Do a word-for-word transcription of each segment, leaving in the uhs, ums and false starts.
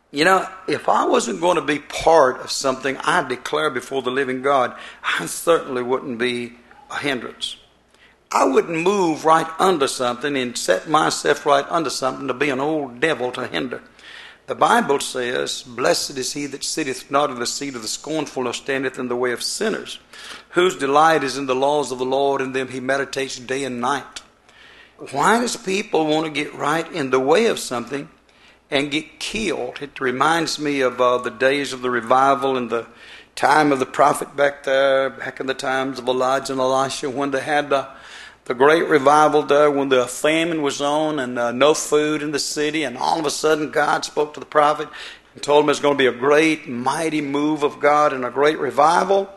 You know, if I wasn't going to be part of something I declare before the living God, I certainly wouldn't be a hindrance. I wouldn't move right under something and set myself right under something to be an old devil to hinder. The Bible says, "Blessed is he that sitteth not in the seat of the scornful, nor standeth in the way of sinners, whose delight is in the laws of the Lord, and them he meditates day and night." Why does people want to get right in the way of something and get killed? It reminds me of uh, the days of the revival and the time of the prophet back there, back in the times of Elijah and Elisha, when they had the, the great revival there, when the famine was on and uh, no food in the city, and all of a sudden God spoke to the prophet and told him there's going to be a great, mighty move of God and a great revival.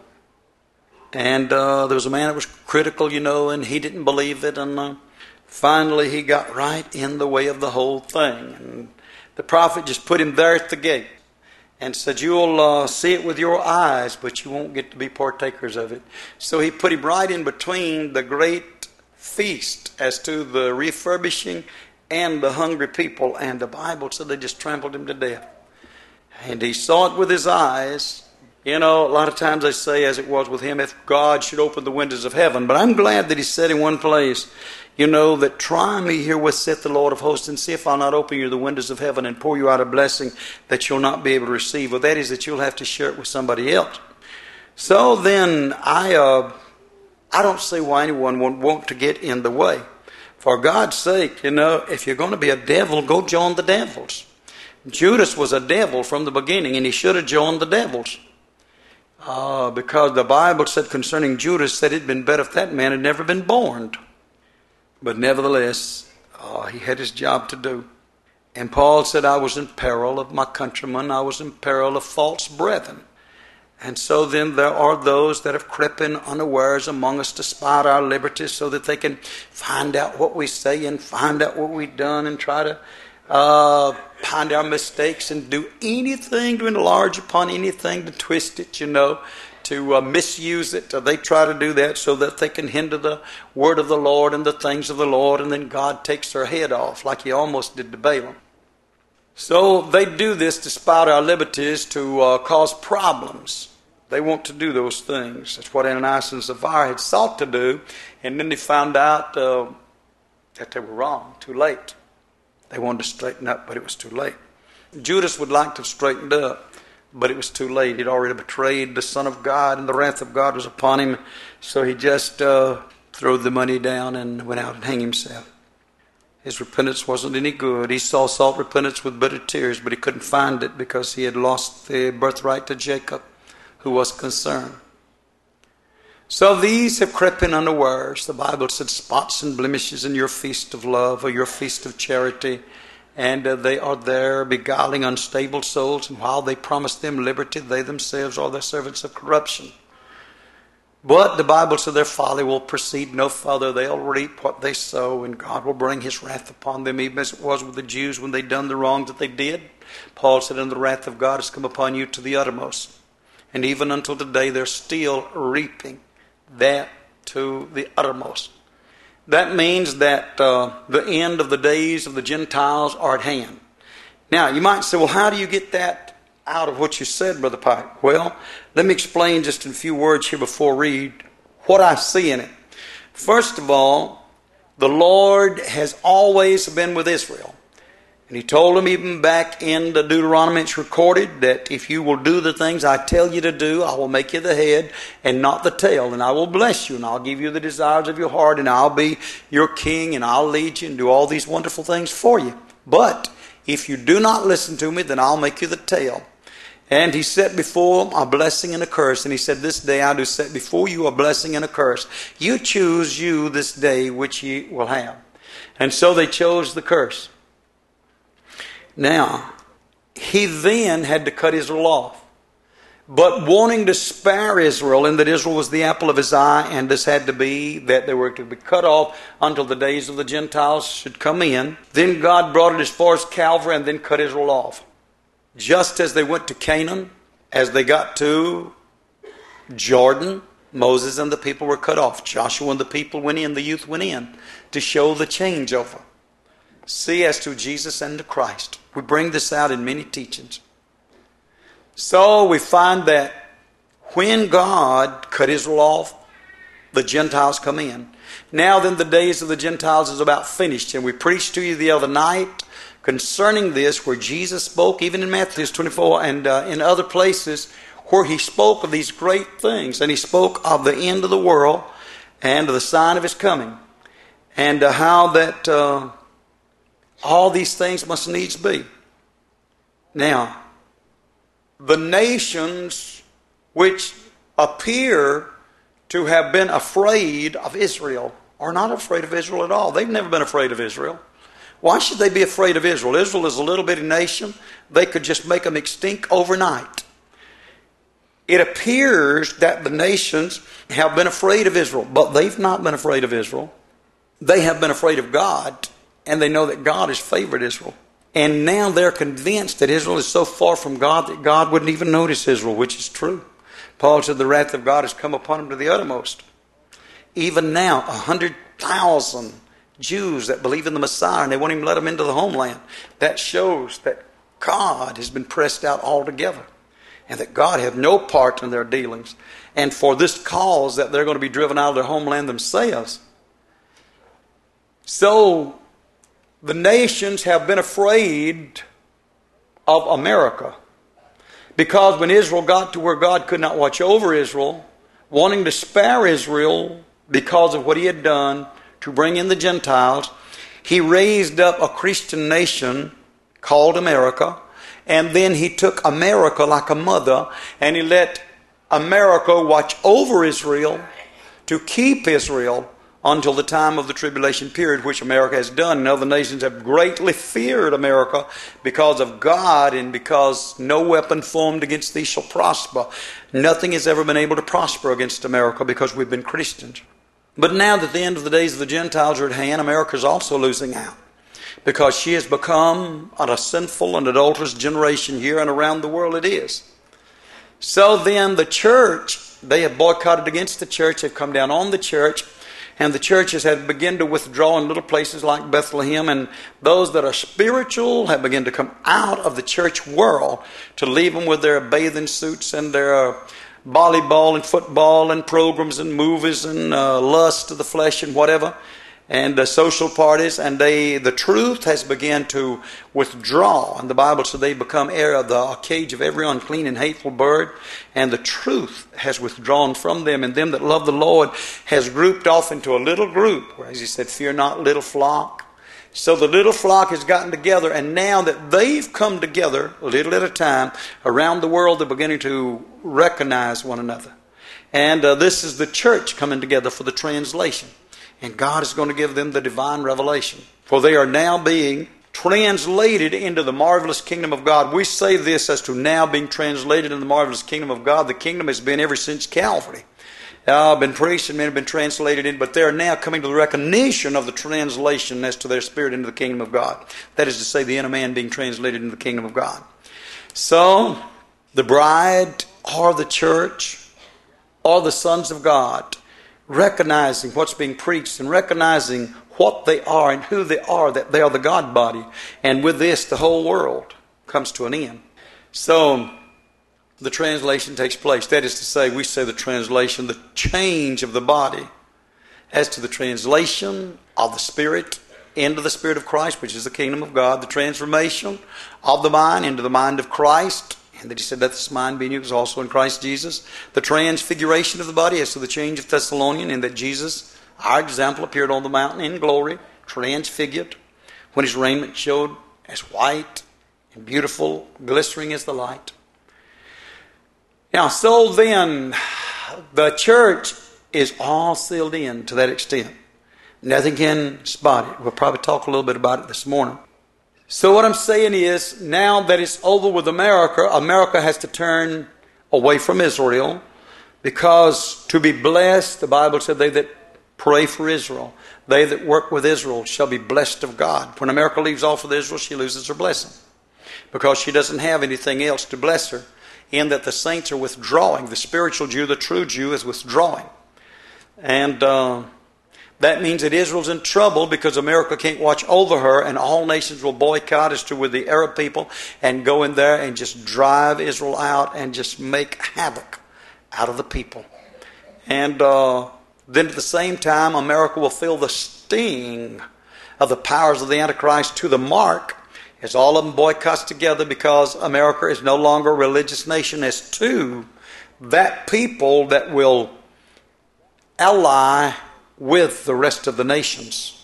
And uh, there was a man that was critical, you know, and he didn't believe it, and uh, finally he got right in the way of the whole thing. And the prophet just put him there at the gate and said, "You'll uh, see it with your eyes, but you won't get to be partakers of it." So he put him right in between the great feast as to the refurbishing and the hungry people. And the Bible said they just trampled him to death. And he saw it with his eyes. You know, a lot of times they say, as it was with him, if God should open the windows of heaven. But I'm glad that he said in one place, you know, that try me herewith, saith the Lord of hosts, and see if I'll not open you the windows of heaven and pour you out a blessing that you'll not be able to receive. Well, that is that you'll have to share it with somebody else. So then I, uh, I don't see why anyone would want to get in the way. For God's sake, you know, if you're going to be a devil, go join the devils. Judas was a devil from the beginning, and he should have joined the devils. Uh, because the Bible said concerning Judas that it had been better if that man had never been born. But nevertheless, uh, he had his job to do. And Paul said, "I was in peril of my countrymen. I was in peril of false brethren." And so then there are those that have crept in unawares among us to spy out our liberties so that they can find out what we say and find out what we've done and try to uh, find our mistakes and do anything to enlarge upon anything, to twist it, you know, to uh, misuse it. Uh, they try to do that so that they can hinder the word of the Lord and the things of the Lord, and then God takes their head off like he almost did to Balaam. So they do this to spout our liberties, to uh, cause problems. They want to do those things. That's what Ananias and Sapphira had sought to do, and then they found out uh, that they were wrong, too late. They wanted to straighten up, but it was too late. Judas would like to have straightened up, but it was too late. He'd already betrayed the Son of God, and the wrath of God was upon him. So he just uh, threw the money down and went out and hanged himself. His repentance wasn't any good. He saw sought repentance with bitter tears, but he couldn't find it because he had lost the birthright to Jacob, who was concerned. So these have crept in unawares. The Bible said spots and blemishes in your feast of love or your feast of charity. And uh, they are there beguiling unstable souls. And while they promise them liberty, they themselves are the servants of corruption. But the Bible said their folly will proceed no further. They'll reap what they sow, and God will bring his wrath upon them, even as it was with the Jews when they done the wrong that they did. Paul said, "And the wrath of God has come upon you to the uttermost." And even until today, they're still reaping that to the uttermost. That means that uh, the end of the days of the Gentiles are at hand. Now, you might say, well, how do you get that out of what you said, Brother Pike? Well, let me explain just in a few words here before I read what I see in it. First of all, the Lord has always been with Israel. And he told them even back in the Deuteronomy, it's recorded that if you will do the things I tell you to do, I will make you the head and not the tail. And I will bless you, and I'll give you the desires of your heart, and I'll be your king, and I'll lead you and do all these wonderful things for you. But if you do not listen to me, then I'll make you the tail. And he set before them a blessing and a curse. And he said, "This day I do set before you a blessing and a curse. You choose you this day which ye will have." And so they chose the curse. Now, he then had to cut Israel off. But wanting to spare Israel, and that Israel was the apple of his eye, and this had to be that they were to be cut off until the days of the Gentiles should come in, then God brought it as far as Calvary and then cut Israel off. Just as they went to Canaan, as they got to Jordan, Moses and the people were cut off. Joshua and the people went in, the youth went in to show the changeover. see as to Jesus and to Christ. We bring this out in many teachings. So we find that when God cut Israel off, the Gentiles come in. Now then, the days of the Gentiles is about finished. And we preached to you the other night concerning this, where Jesus spoke, even in Matthew twenty-four and uh, in other places, where he spoke of these great things. And he spoke of the end of the world and of the sign of his coming. And uh, how that uh, all these things must needs be. Now, the nations which appear to have been afraid of Israel are not afraid of Israel at all. They've never been afraid of Israel. Why should they be afraid of Israel? Israel is a little bitty nation. They could just make them extinct overnight. It appears that the nations have been afraid of Israel, but they've not been afraid of Israel. They have been afraid of God, and they know that God has favored Israel. And now they're convinced that Israel is so far from God that God wouldn't even notice Israel, which is true. Paul said the wrath of God has come upon him to the uttermost. Even now, a hundred thousand Jews that believe in the Messiah, and they won't even let them into the homeland. That shows that God has been pressed out altogether, and that God have no part in their dealings. And for this cause that they're going to be driven out of their homeland themselves. So the nations have been afraid of America, because when Israel got to where God could not watch over Israel, wanting to spare Israel because of what he had done to bring in the Gentiles, he raised up a Christian nation called America, and then he took America like a mother, and he let America watch over Israel to keep Israel until the time of the tribulation period, which America has done. And other nations have greatly feared America because of God, and because no weapon formed against thee shall prosper. Nothing has ever been able to prosper against America because we've been Christians. But now that the end of the days of the Gentiles are at hand, America is also losing out, because she has become a sinful and adulterous generation here and around the world it is. So then the church, they have boycotted against the church, they've come down on the church, and the churches have begun to withdraw in little places like Bethlehem, and those that are spiritual have begun to come out of the church world to leave them with their bathing suits and their volleyball and football and programs and movies and uh, lust of the flesh and whatever, and uh, social parties, and they the truth has begun to withdraw. And the Bible said they become heir of the cage of every unclean and hateful bird, and the truth has withdrawn from them, and them that love the Lord has grouped off into a little group, where, as he said, fear not, little flock. So the little flock has gotten together, and now that they've come together, a little at a time, around the world, they're beginning to recognize one another. And uh, this is the church coming together for the translation. And God is going to give them the divine revelation. For they are now being translated into the marvelous kingdom of God. We say this as to now being translated in the marvelous kingdom of God. The kingdom has been ever since Calvary. Uh, been preached and men have been translated in, but they are now coming to the recognition of the translation as to their spirit into the kingdom of God. That is to say, the inner man being translated into the kingdom of God. So, the bride or the church or the sons of God, recognizing what's being preached and recognizing what they are and who they are, that they are the God body. And with this, the whole world comes to an end. So, the translation takes place. That is to say, we say the translation, the change of the body, as to the translation of the Spirit into the Spirit of Christ, which is the kingdom of God, the transformation of the mind into the mind of Christ, and that he said, let this mind be in you, was also in Christ Jesus. The transfiguration of the body as to the change of Thessalonian, in that Jesus, our example, appeared on the mountain in glory, transfigured, when his raiment showed as white and beautiful, glistering as the light. Now, so then, the church is all sealed in to that extent. Nothing can spot it. We'll probably talk a little bit about it this morning. So what I'm saying is, now that it's over with America, America has to turn away from Israel, because to be blessed, the Bible said, they that pray for Israel, they that work with Israel shall be blessed of God. When America leaves off with Israel, she loses her blessing, because she doesn't have anything else to bless her, in that the saints are withdrawing. The spiritual Jew, the true Jew, is withdrawing. And uh, That means that Israel's in trouble because America can't watch over her, and all nations will boycott as to with the Arab people and go in there and just drive Israel out and just make havoc out of the people. And uh, then at the same time, America will feel the sting of the powers of the Antichrist to the mark as all of them boycotts together, because America is no longer a religious nation, as to that people that will ally with the rest of the nations.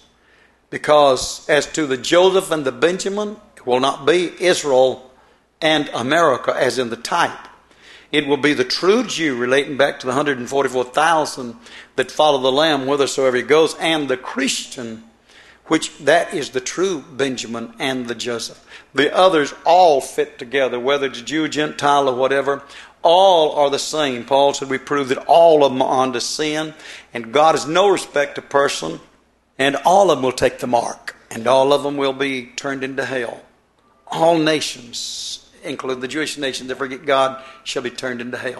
Because as to the Joseph and the Benjamin, it will not be Israel and America as in the type. It will be the true Jew, relating back to the one hundred forty-four thousand that follow the Lamb whithersoever he goes, and the Christian, which that is the true Benjamin and the Joseph. The others all fit together, whether it's Jew, Gentile, or whatever. All are the same. Paul said we prove that all of them are unto sin, and God is no respect of person, and all of them will take the mark, and all of them will be turned into hell. All nations, including the Jewish nation that forget God, shall be turned into hell.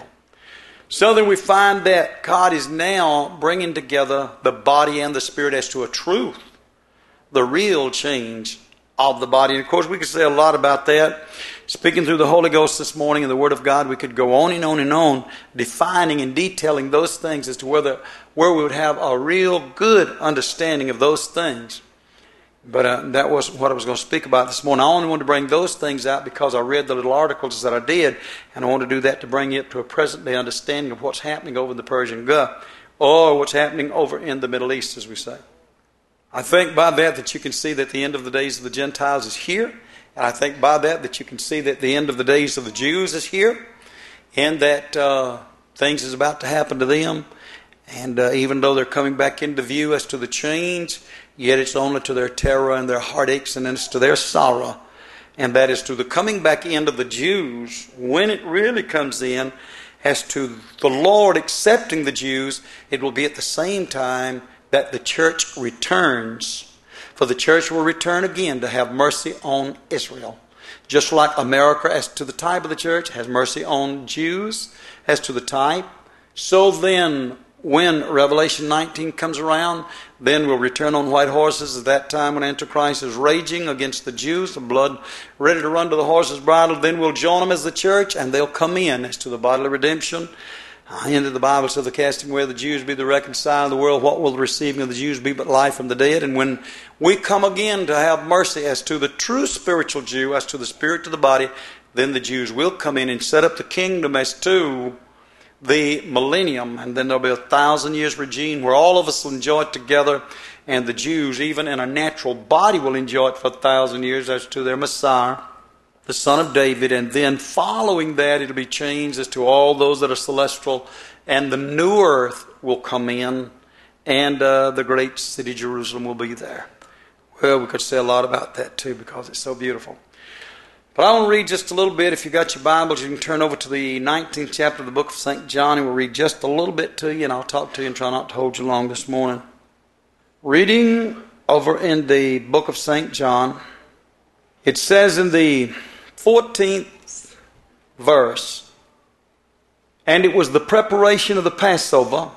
So then we find that God is now bringing together the body and the spirit as to a truth, the real change of the body. And of course we could say a lot about that. Speaking through the Holy Ghost this morning and the Word of God, we could go on and on and on, defining and detailing those things as to whether where we would have a real good understanding of those things. But uh, that wasn't what I was going to speak about this morning. I only wanted to bring those things out because I read the little articles that I did, and I want to do that to bring you up to a present-day understanding of what's happening over in the Persian Gulf, or what's happening over in the Middle East, as we say. I think by that that you can see that the end of the days of the Gentiles is here. And I think by that that you can see that the end of the days of the Jews is here, and that uh, things is about to happen to them. And uh, even though they're coming back into view as to the change, yet it's only to their terror and their heartaches, and it's to their sorrow. And that is to the coming back in of the Jews, when it really comes in, as to the Lord accepting the Jews, it will be at the same time that the church returns. For the church will return again to have mercy on Israel. Just like America, as to the type of the church, has mercy on Jews, as to the type. So then, when Revelation nineteen comes around, then we'll return on white horses at that time when Antichrist is raging against the Jews, the blood ready to run to the horse's bridle. Then we'll join them as the church, and they'll come in as to the bodily redemption. End of the Bible says, the casting away of the Jews be the reconciled of the world. What will the receiving of the Jews be but life from the dead? And when we come again to have mercy as to the true spiritual Jew, as to the spirit to the body, then the Jews will come in and set up the kingdom as to the millennium. And then there'll be a thousand years regime where all of us will enjoy it together. And the Jews, even in a natural body, will enjoy it for a thousand years as to their Messiah, the Son of David. And then following that, it'll be changed as to all those that are celestial, and the new earth will come in, and uh, the great city Jerusalem will be there. Well, we could say a lot about that too, because it's so beautiful. But I want to read just a little bit. If you got your Bibles, you can turn over to the nineteenth chapter of the book of Saint John, and we'll read just a little bit to you, and I'll talk to you and try not to hold you long this morning. Reading over in the book of Saint John, it says in the fourteenth verse, and it was the preparation of the Passover,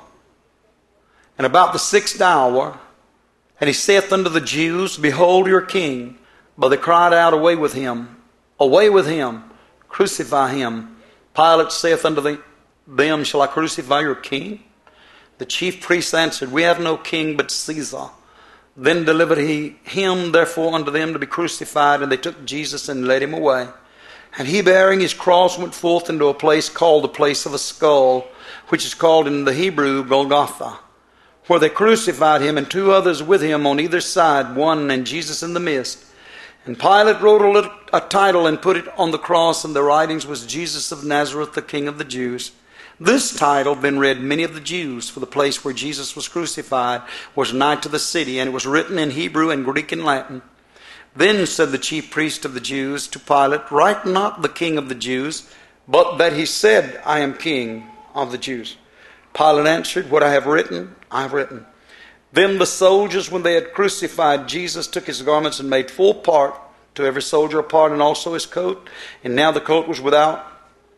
and about the sixth hour, and he saith unto the Jews, Behold your king. But they cried out, Away with him, away with him, crucify him. Pilate saith unto them, Shall I crucify your king? The chief priests answered, We have no king but Caesar. Then delivered he him therefore unto them to be crucified, and they took Jesus and led him away. And he, bearing his cross, went forth into a place called the place of a skull, which is called in the Hebrew Golgotha, where they crucified him, and two others with him on either side, one and Jesus in the midst. And Pilate wrote a, little, a title and put it on the cross, and the writings was Jesus of Nazareth, the King of the Jews. This title been read many of the Jews, for the place where Jesus was crucified was nigh to the city, and it was written in Hebrew and Greek and Latin. Then said the chief priest of the Jews to Pilate, Write not the King of the Jews, but that he said, I am King of the Jews. Pilate answered, What I have written, I have written. Then the soldiers, when they had crucified Jesus, took his garments and made full part, to every soldier a part, and also his coat. And now the coat was without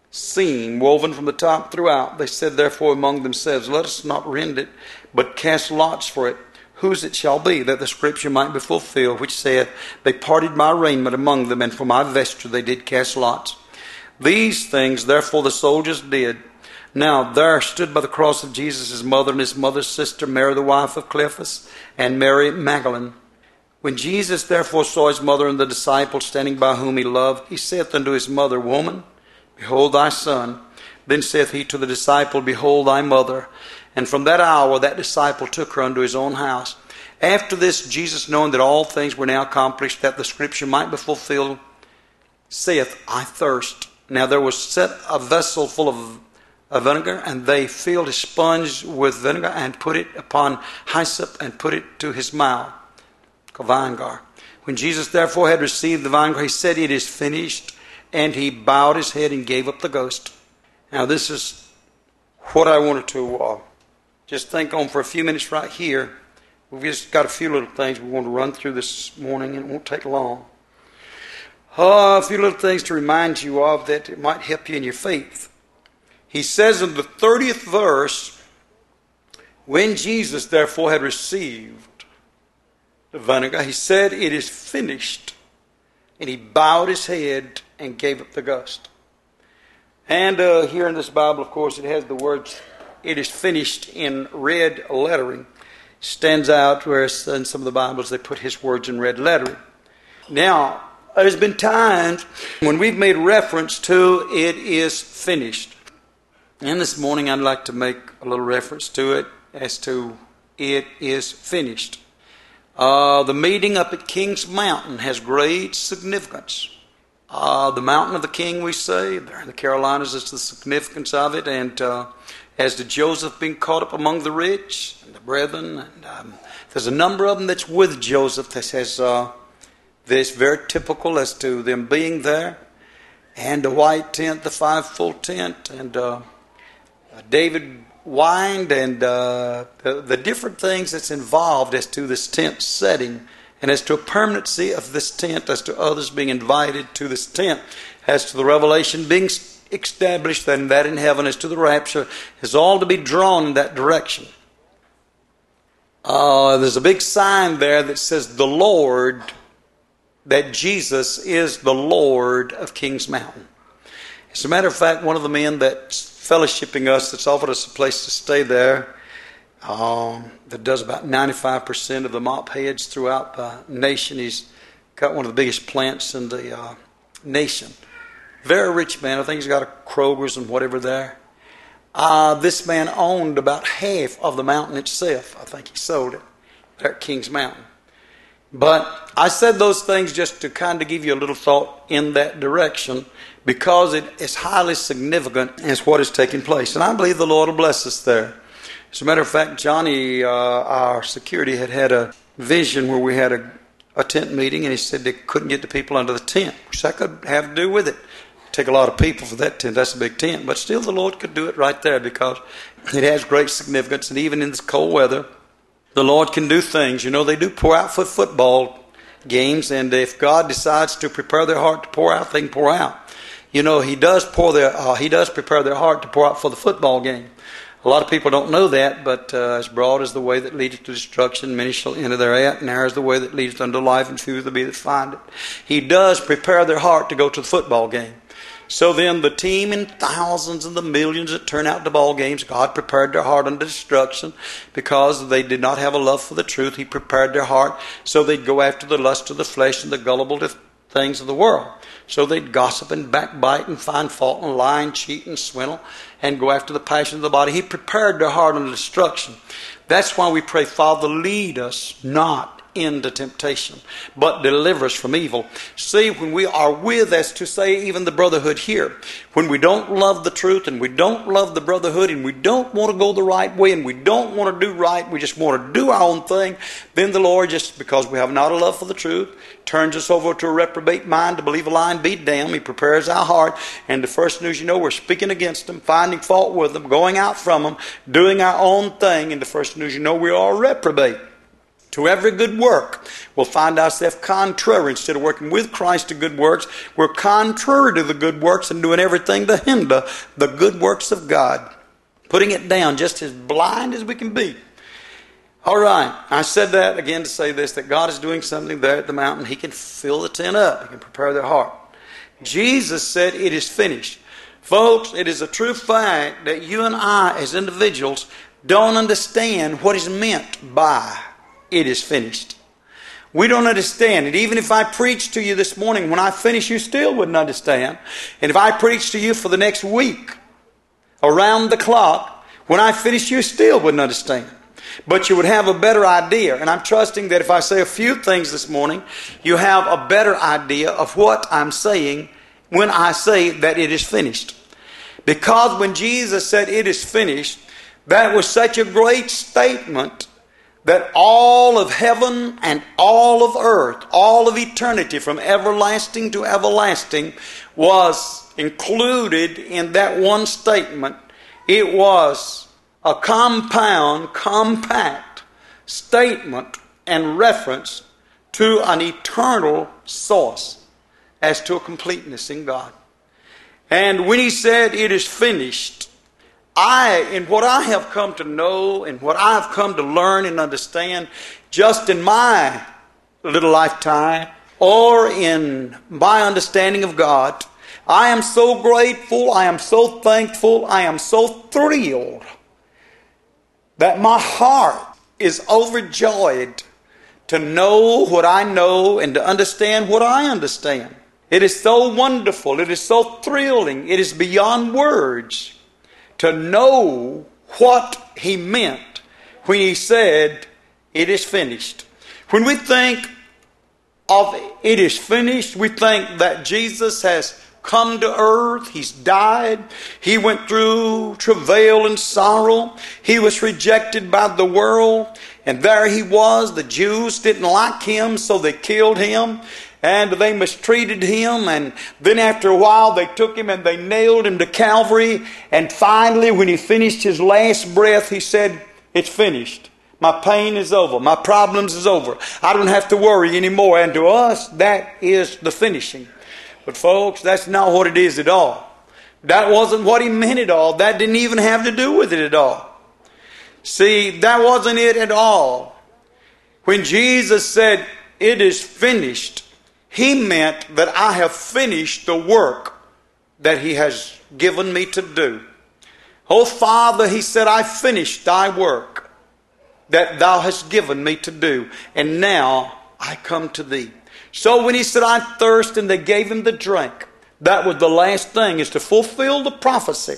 seam woven from the top throughout. They said therefore among themselves, let us not rend it, but cast lots for it, whose it shall be, that the scripture might be fulfilled, which saith, they parted my raiment among them, and for my vesture they did cast lots. These things therefore the soldiers did. Now there stood by the cross of Jesus his mother and his mother's sister, Mary the wife of Cleophas, and Mary Magdalene. When Jesus therefore saw his mother and the disciple standing by whom he loved, he saith unto his mother, Woman, behold thy son. Then saith he to the disciple, Behold thy mother. And from that hour that disciple took her unto his own house. After this, Jesus, knowing that all things were now accomplished, that the scripture might be fulfilled, saith, I thirst. Now there was set a vessel full of, of vinegar, and they filled a sponge with vinegar, and put it upon hyssop, and put it to his mouth. Vinegar. When Jesus therefore had received the vinegar, he said, It is finished. And he bowed his head and gave up the ghost. Now this is what I wanted to uh, just think on for a few minutes right here. We've just got a few little things we want to run through this morning, and it won't take long. Uh, a few little things to remind you of that it might help you in your faith. He says in the thirtieth verse, when Jesus therefore had received the vinegar, he said, It is finished. And he bowed his head and gave up the ghost. And uh, here in this Bible, of course, it has the words, It is finished in red lettering. Stands out, whereas in some of the Bibles they put his words in red lettering. Now, there's been times when we've made reference to it is finished. And this morning I'd like to make a little reference to it as to it is finished. Uh, the meeting up at King's Mountain has great significance. Uh, the mountain of the king, we say, there in the Carolinas, is the significance of it. And uh, as to Joseph being caught up among the rich and the brethren, and um, there's a number of them that's with Joseph that has uh, this very typical as to them being there. And the white tent, the five-fold tent, and uh, David whined, and uh, the, the different things that's involved as to this tent setting, and as to a permanency of this tent, as to others being invited to this tent, as to the revelation being established, and that in heaven, as to the rapture, is all to be drawn in that direction. Uh, there's a big sign there that says the Lord, that Jesus is the Lord of King's Mountain. As a matter of fact, one of the men that's fellowshipping us, that's offered us a place to stay there, um, that does about ninety-five percent of the mop heads throughout the nation. He's got one of the biggest plants in the uh, nation. Very rich man. I think he's got a Kroger's and whatever there. Uh, this man owned about half of the mountain itself. I think he sold it there at King's Mountain. But I said those things just to kind of give you a little thought in that direction, because it is highly significant as what is taking place. And I believe the Lord will bless us there. As a matter of fact, Johnny, uh, our security, had had a vision where we had a, a tent meeting, and he said they couldn't get the people under the tent, which that could have to do with it. Take a lot of people for that tent. That's a big tent. But still the Lord could do it right there, because it has great significance. And even in this cold weather, the Lord can do things. You know, they do pour out for football games, and if God decides to prepare their heart to pour out, they can pour out. You know, He does pour their, uh, He does prepare their heart to pour out for the football game. A lot of people don't know that, but uh, as broad as the way that leadeth to destruction, many shall enter thereat, and narrow is the way that leadeth unto life, and few there be that find it. He does prepare their heart to go to the football game. So then the team in thousands and the millions that turn out to ball games, God prepared their heart unto destruction because they did not have a love for the truth. He prepared their heart so they'd go after the lust of the flesh and the gullible things of the world. So they'd gossip and backbite and find fault and lie and cheat and swindle and go after the passion of the body. He prepared their heart unto destruction. That's why we pray, Father, lead us not into temptation, but deliver us from evil. See, when we are with, as to say, even the brotherhood here, when we don't love the truth and we don't love the brotherhood and we don't want to go the right way and we don't want to do right, we just want to do our own thing, then the Lord, just because we have not a love for the truth, turns us over to a reprobate mind to believe a lie and be damned. He prepares our heart, and the first news you know, we're speaking against them, finding fault with them, going out from them, doing our own thing, and the first news you know, we are a reprobate. to every good work, we'll find ourselves contrary. Instead of working with Christ to good works, we're contrary to the good works and doing everything to hinder the good works of God. Putting it down just as blind as we can be. All right, I said that again to say this, that God is doing something there at the mountain. He can fill the tent up. He can prepare their heart. Jesus said, it is finished. Folks, it is a true fact that you and I as individuals don't understand what is meant by it is finished. We don't understand it. Even if I preach to you this morning, when I finish, you still wouldn't understand. And if I preach to you for the next week, around the clock, when I finish, you still wouldn't understand. But you would have a better idea. And I'm trusting that if I say a few things this morning, you have a better idea of what I'm saying when I say that it is finished. Because when Jesus said it is finished, that was such a great statement that all of heaven and all of earth, all of eternity from everlasting to everlasting was included in that one statement. It was a compound, compact statement and reference to an eternal source as to a completeness in God. And when he said it is finished, I, in what I have come to know and what I have come to learn and understand just in my little lifetime or in my understanding of God, I am so grateful, I am so thankful, I am so thrilled that my heart is overjoyed to know what I know and to understand what I understand. It is so wonderful. It is so thrilling. It is beyond words to know what he meant when he said, it is finished. When we think of it is finished, we think that Jesus has come to earth. He's died. He went through travail and sorrow. He was rejected by the world. And there he was. The Jews didn't like him, so they killed him. And they mistreated him. And then after a while, they took him and they nailed him to Calvary. And finally, when he finished his last breath, he said, it's finished. My pain is over. My problems is over. I don't have to worry anymore. And to us, that is the finishing. But folks, that's not what it is at all. That wasn't what he meant at all. That didn't even have to do with it at all. See, that wasn't it at all. When Jesus said, it is finished, he meant that I have finished the work that he has given me to do. Oh, Father, he said, I finished thy work that thou hast given me to do. And now I come to thee. So when he said, I thirst, and they gave him the drink, that was the last thing, is to fulfill the prophecy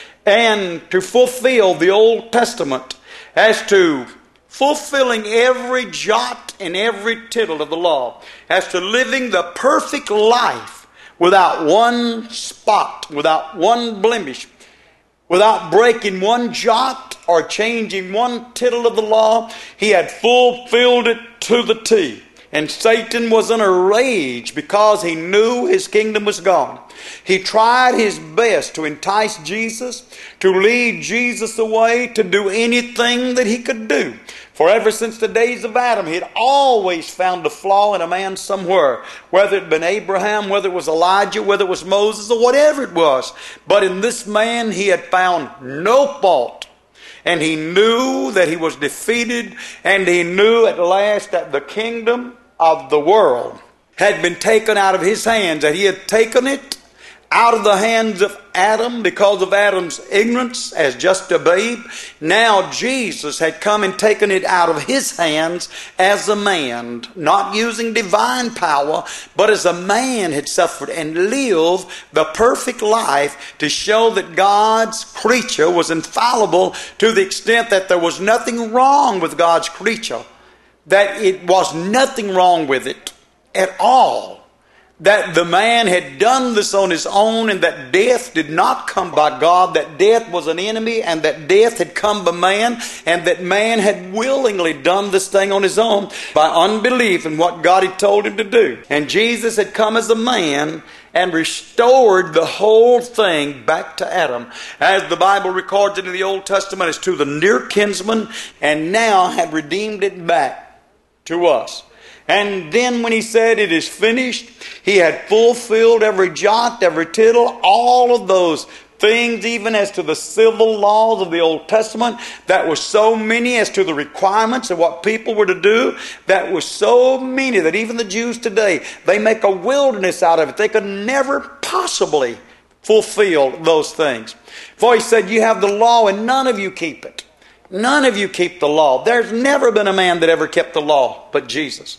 and to fulfill the Old Testament as to fulfilling every jot and every tittle of the law, as to living the perfect life without one spot, without one blemish, without breaking one jot or changing one tittle of the law. He had fulfilled it to the T. And Satan was in a rage because he knew his kingdom was gone. He tried his best to entice Jesus, to lead Jesus away, to do anything that he could do. For ever since the days of Adam, he had always found a flaw in a man somewhere. Whether it had been Abraham, whether it was Elijah, whether it was Moses, or whatever it was. But in this man, he had found no fault. And he knew that he was defeated, and he knew at last that the kingdom of the world had been taken out of his hands, that he had taken it out of the hands of Adam because of Adam's ignorance as just a babe. Now Jesus had come and taken it out of his hands as a man, not using divine power, but as a man had suffered and lived the perfect life to show that God's creature was infallible, to the extent that there was nothing wrong with God's creature, that it was nothing wrong with it at all. That the man had done this on his own, and that death did not come by God, that death was an enemy, and that death had come by man, and that man had willingly done this thing on his own by unbelief in what God had told him to do. And Jesus had come as a man and restored the whole thing back to Adam, as the Bible records it in the Old Testament, as to the near kinsman, and now had redeemed it back to us. And then when he said it is finished, he had fulfilled every jot, every tittle, all of those things, even as to the civil laws of the Old Testament, that were so many, as to the requirements of what people were to do, that was so many that even the Jews today, they make a wilderness out of it. They could never possibly fulfill those things. For he said, you have the law and none of you keep it. None of you keep the law. There's never been a man that ever kept the law but Jesus.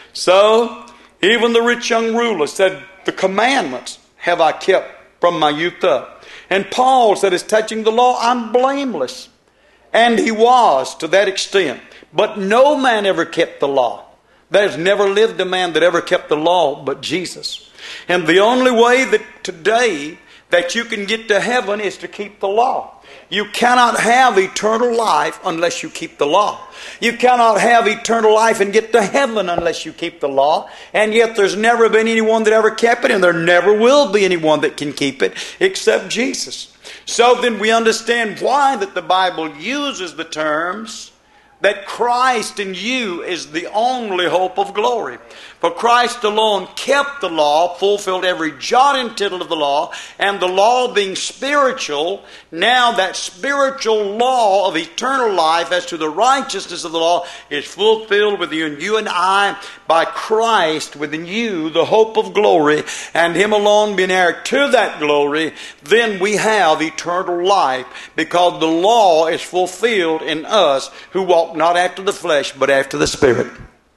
So, even the rich young ruler said, the commandments have I kept from my youth up. And Paul said, as touching the law, I'm blameless. And he was to that extent. But no man ever kept the law. There's never lived a man that ever kept the law but Jesus. And the only way that today that you can get to heaven is to keep the law. You cannot have eternal life unless you keep the law. You cannot have eternal life and get to heaven unless you keep the law. And yet there's never been anyone that ever kept it, and there never will be anyone that can keep it except Jesus. So then we understand why that the Bible uses the terms that Christ in you is the only hope of glory. For Christ alone kept the law, fulfilled every jot and tittle of the law, and the law being spiritual, now that spiritual law of eternal life as to the righteousness of the law is fulfilled within you and I by Christ within you, the hope of glory, and Him alone being heir to that glory. Then we have eternal life, because the law is fulfilled in us who walk not after the flesh but after the Spirit.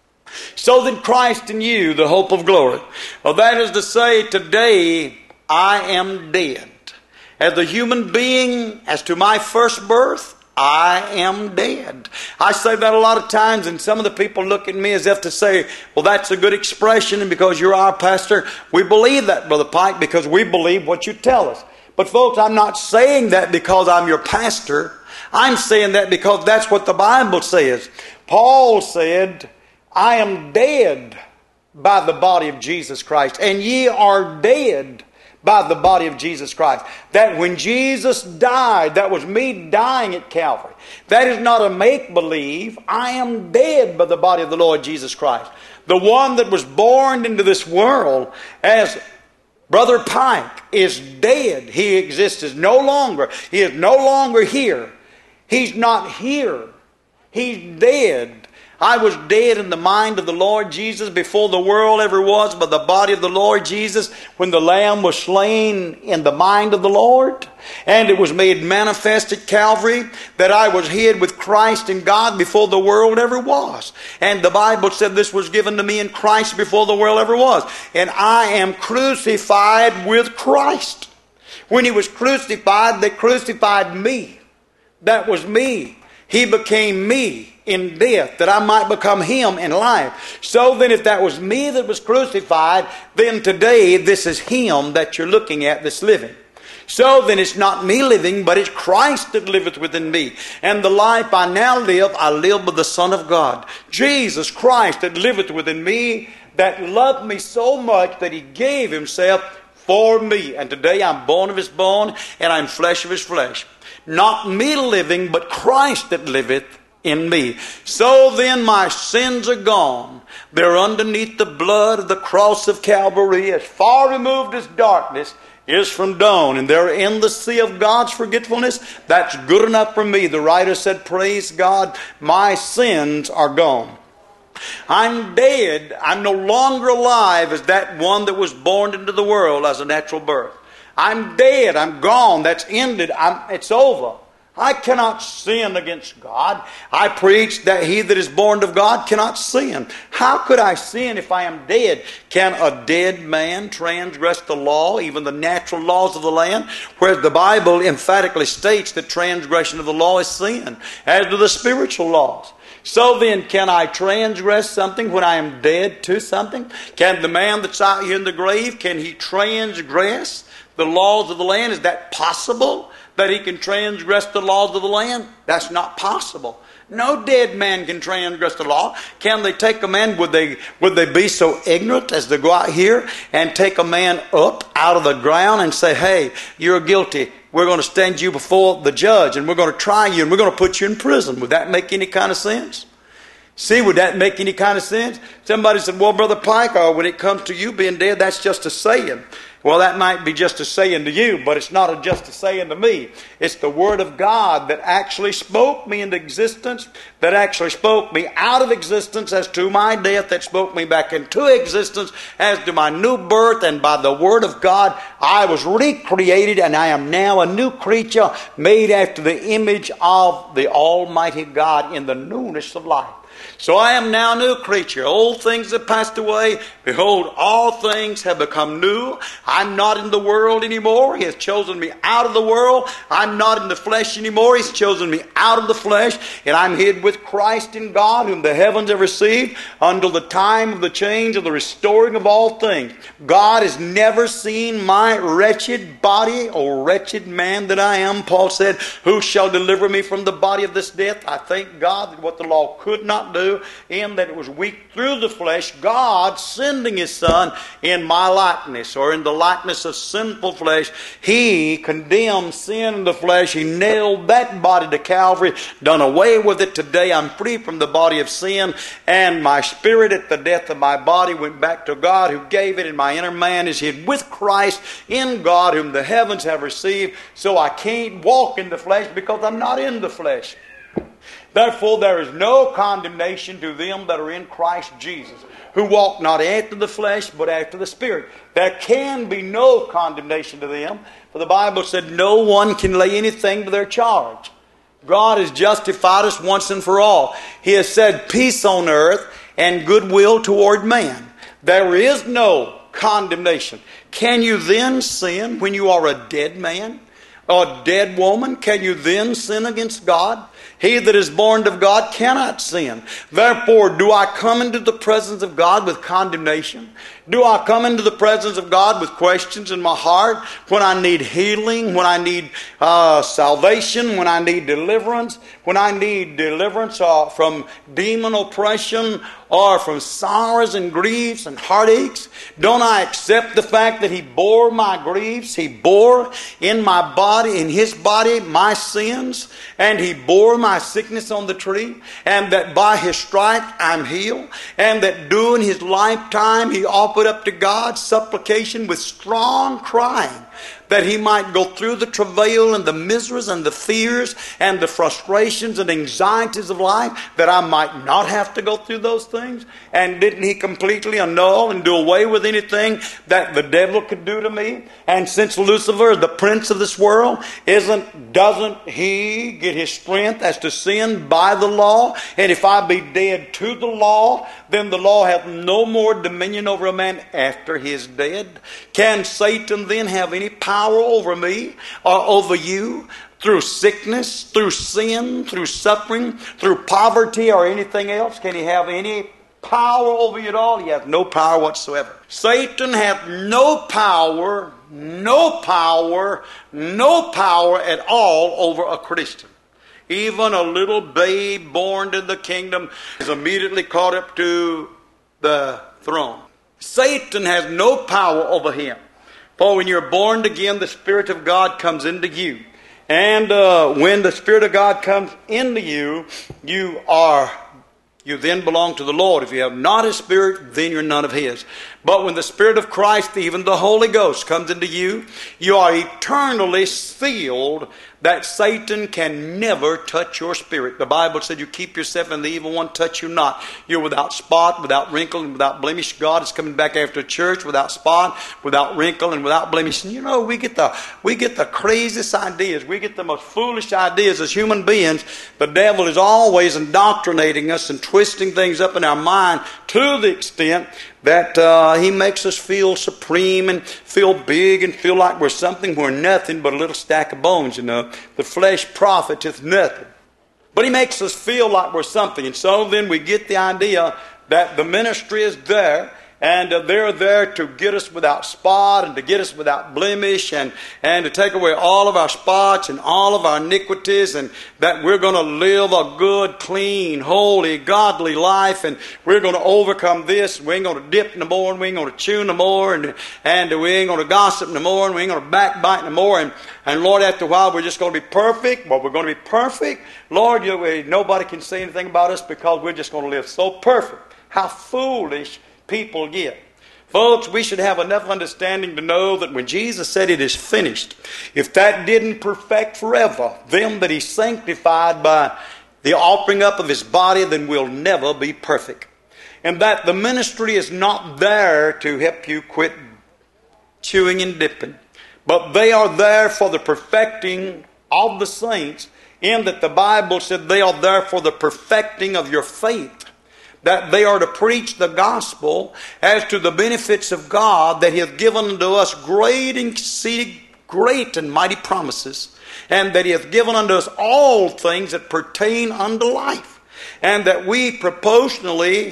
So then Christ in you, the hope of glory. Well, that is to say, today I am dead. As a human being, as to my first birth, I am dead. I say that a lot of times, and some of the people look at me as if to say, well, that's a good expression, and because you're our pastor, we believe that, Brother Pike, because we believe what you tell us. But folks, I'm not saying that because I'm your pastor. I'm saying that because that's what the Bible says. Paul said, I am dead by the body of Jesus Christ, and ye are dead by the body of Jesus Christ. That when Jesus died, that was me dying at Calvary. That is not a make-believe. I am dead by the body of the Lord Jesus Christ. The one that was born into this world as Brother Pike is dead. He exists no longer. He is no longer here. He's not here. He's dead. I was dead in the mind of the Lord Jesus before the world ever was, by the body of the Lord Jesus, when the Lamb was slain in the mind of the Lord. And it was made manifest at Calvary that I was hid with Christ in God before the world ever was. And the Bible said this was given to me in Christ before the world ever was. And I am crucified with Christ. When He was crucified, they crucified me. That was me. He became me in death, that I might become Him in life. So then if that was me that was crucified, then today this is Him that you're looking at that's living. So then it's not me living, but it's Christ that liveth within me. And the life I now live, I live with the Son of God, Jesus Christ, that liveth within me, that loved me so much that He gave Himself for me. And today I'm bone of His bone, and I'm flesh of His flesh. Not me living, but Christ that liveth in me. So then my sins are gone. They're underneath the blood of the cross of Calvary, as far removed as darkness is from dawn. And they're in the sea of God's forgetfulness. That's good enough for me. The writer said, praise God, my sins are gone. I'm dead. I'm no longer alive as that one that was born into the world as a natural birth. I'm dead. I'm gone. That's ended. I'm, it's over. I cannot sin against God. I preach that he that is born of God cannot sin. How could I sin if I am dead? Can a dead man transgress the law, even the natural laws of the land? Whereas the Bible emphatically states that transgression of the law is sin, as do the spiritual laws. So then, can I transgress something when I am dead to something? Can the man that's out here in the grave, can he transgress the laws of the land? Is that possible? That he can transgress the laws of the land? That's not possible. No dead man can transgress the law. Can they take a man, would they would they be so ignorant as to go out here and take a man up out of the ground and say, hey, you're guilty. We're going to stand you before the judge and we're going to try you and we're going to put you in prison. Would that make any kind of sense? See, would that make any kind of sense? Somebody said, well, Brother Pike, uh, when it comes to you being dead, that's just a saying. Well, that might be just a saying to you, but it's not a just a saying to me. It's the Word of God that actually spoke me into existence, that actually spoke me out of existence as to my death, that spoke me back into existence as to my new birth, and by the Word of God, I was recreated, and I am now a new creature made after the image of the Almighty God in the newness of life. So I am now a new creature. Old things have passed away. Behold, all things have become new. I'm not in the world anymore. He has chosen me out of the world. I'm not in the flesh anymore. He's chosen me out of the flesh. And I'm hid with Christ in God, whom the heavens have received, until the time of the change of the restoring of all things. God has never seen my wretched body, or wretched man that I am. Paul said, who shall deliver me from the body of this death? I thank God that what the law could not do, in that it was weak through the flesh, God sending His Son in my likeness, or in the likeness of sinful flesh, He condemned sin in the flesh. He nailed that body to Calvary, done away with it. Today I'm free from the body of sin, and my spirit at the death of my body went back to God who gave it, and my inner man is hid with Christ in God, whom the heavens have received. So I can't walk in the flesh because I'm not in the flesh. Therefore, there is no condemnation to them that are in Christ Jesus, who walk not after the flesh, but after the Spirit. There can be no condemnation to them, for the Bible said no one can lay anything to their charge. God has justified us once and for all. He has said peace on earth and goodwill toward man. There is no condemnation. Can you then sin when you are a dead man or a dead woman? Can you then sin against God? He that is born of God cannot sin. Therefore, do I come into the presence of God with condemnation? Do I come into the presence of God with questions in my heart when I need healing, when I need uh, salvation, when I need deliverance, when I need deliverance uh, from demon oppression or from sorrows and griefs and heartaches? Don't I accept the fact that He bore my griefs? He bore in my body, in His body, my sins, and He bore my sickness on the tree, and that by His stripes I'm healed, and that during His lifetime He offered up to God supplication with strong crying, that He might go through the travail and the miseries and the fears and the frustrations and anxieties of life, that I might not have to go through those things. And didn't He completely annul and do away with anything that the devil could do to me? And since Lucifer is the prince of this world, isn't doesn't he get his strength as to sin by the law? And if I be dead to the law, then the law hath no more dominion over a man after he is dead. Can Satan then have any power over me or over you through sickness, through sin, through suffering, through poverty or anything else? Can he have any power over you at all? He has no power whatsoever. Satan hath no power, no power, no power at all over a Christian. Even a little babe born to the kingdom is immediately caught up to the throne. Satan has no power over him. For when you're born again, the Spirit of God comes into you. And uh, when the Spirit of God comes into you, you are, you then belong to the Lord. If you have not His Spirit, then you're none of His. But when the Spirit of Christ, even the Holy Ghost, comes into you, you are eternally sealed that Satan can never touch your spirit. The Bible said you keep yourself and the evil one touch you not. You're without spot, without wrinkle, and without blemish. God is coming back after church without spot, without wrinkle, and without blemish. And you know, we get the we get the craziest ideas. We get the most foolish ideas as human beings. The devil is always indoctrinating us and twisting things up in our mind to the extent that uh, he makes us feel supreme and feel big and feel like we're something. We're nothing but a little stack of bones, you know. The flesh profiteth nothing. But he makes us feel like we're something. And so then we get the idea that the ministry is there And uh, they're there to get us without spot and to get us without blemish and, and to take away all of our spots and all of our iniquities, and that we're going to live a good, clean, holy, godly life, and we're going to overcome this. We ain't going to dip no more, and we ain't going to chew no more, and, and we ain't going to gossip no more, and we ain't going to backbite no more. And, and Lord, after a while, we're just going to be perfect. Well, we're going to be perfect. Lord, you, nobody can say anything about us because we're just going to live so perfect. How foolish people get. Folks, we should have enough understanding to know that when Jesus said it is finished, if that didn't perfect forever them that he sanctified by the offering up of his body, then we'll never be perfect. And that the ministry is not there to help you quit chewing and dipping, but they are there for the perfecting of the saints, in that the Bible said they are there for the perfecting of your faith. That they are to preach the gospel as to the benefits of God, that he hath given unto us great and exceeding great and mighty promises, and that he hath given unto us all things that pertain unto life, and that we proportionally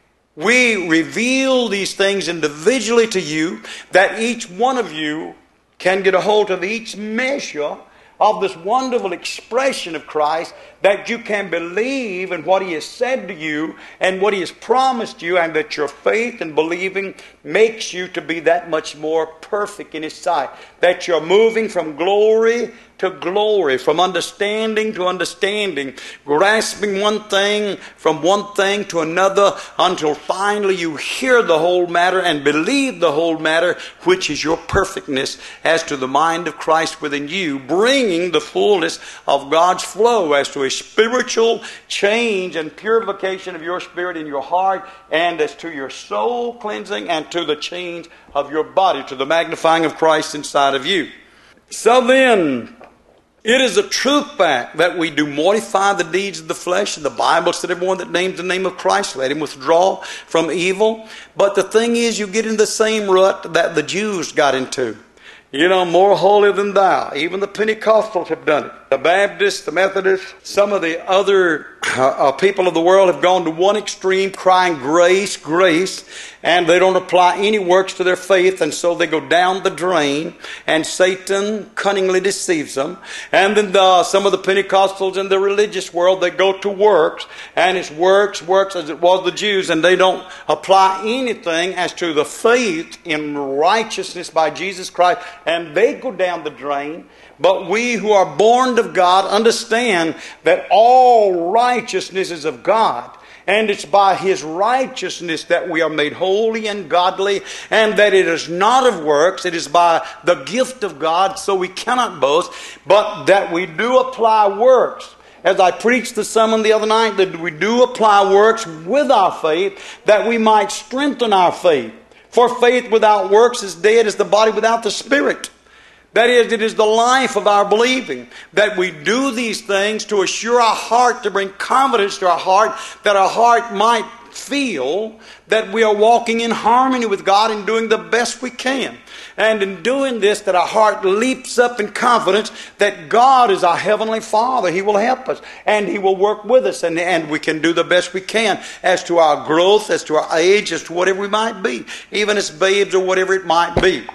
we reveal these things individually to you, that each one of you can get a hold of each measure of this wonderful expression of Christ, that you can believe in what he has said to you and what he has promised you, and that your faith and believing makes you to be that much more perfect in his sight. That you're moving from glory to glory, from understanding to understanding, grasping one thing from one thing to another, until finally you hear the whole matter and believe the whole matter, which is your perfectness as to the mind of Christ within you, bringing the fullness of God's flow as to a spiritual change and purification of your spirit in your heart, and as to your soul cleansing, and to the change of your body, to the magnifying of Christ inside of you. So then, it is a true fact that we do mortify the deeds of the flesh. And the Bible said everyone that names the name of Christ, let him withdraw from evil. But the thing is, you get in the same rut that the Jews got into. You know, more holy than thou. Even the Pentecostals have done it. The Baptists, the Methodists, some of the other uh, uh, people of the world have gone to one extreme, crying grace, grace, and they don't apply any works to their faith, and so they go down the drain, and Satan cunningly deceives them. And then the, some of the Pentecostals in the religious world, they go to works, and it's works, works as it was the Jews, and they don't apply anything as to the faith in righteousness by Jesus Christ, and they go down the drain. But we who are born of God understand that all righteousness is of God. And it's by his righteousness that we are made holy and godly, and that it is not of works, it is by the gift of God, so we cannot boast, but that we do apply works. As I preached the sermon the other night, that we do apply works with our faith, that we might strengthen our faith. For faith without works is dead as the body without the spirit. That is, it is the life of our believing, that we do these things to assure our heart, to bring confidence to our heart, that our heart might feel that we are walking in harmony with God and doing the best we can. And in doing this, that our heart leaps up in confidence that God is our Heavenly Father. He will help us, and He will work with us, and, and we can do the best we can as to our growth, as to our age, as to whatever we might be, even as babes or whatever it might be.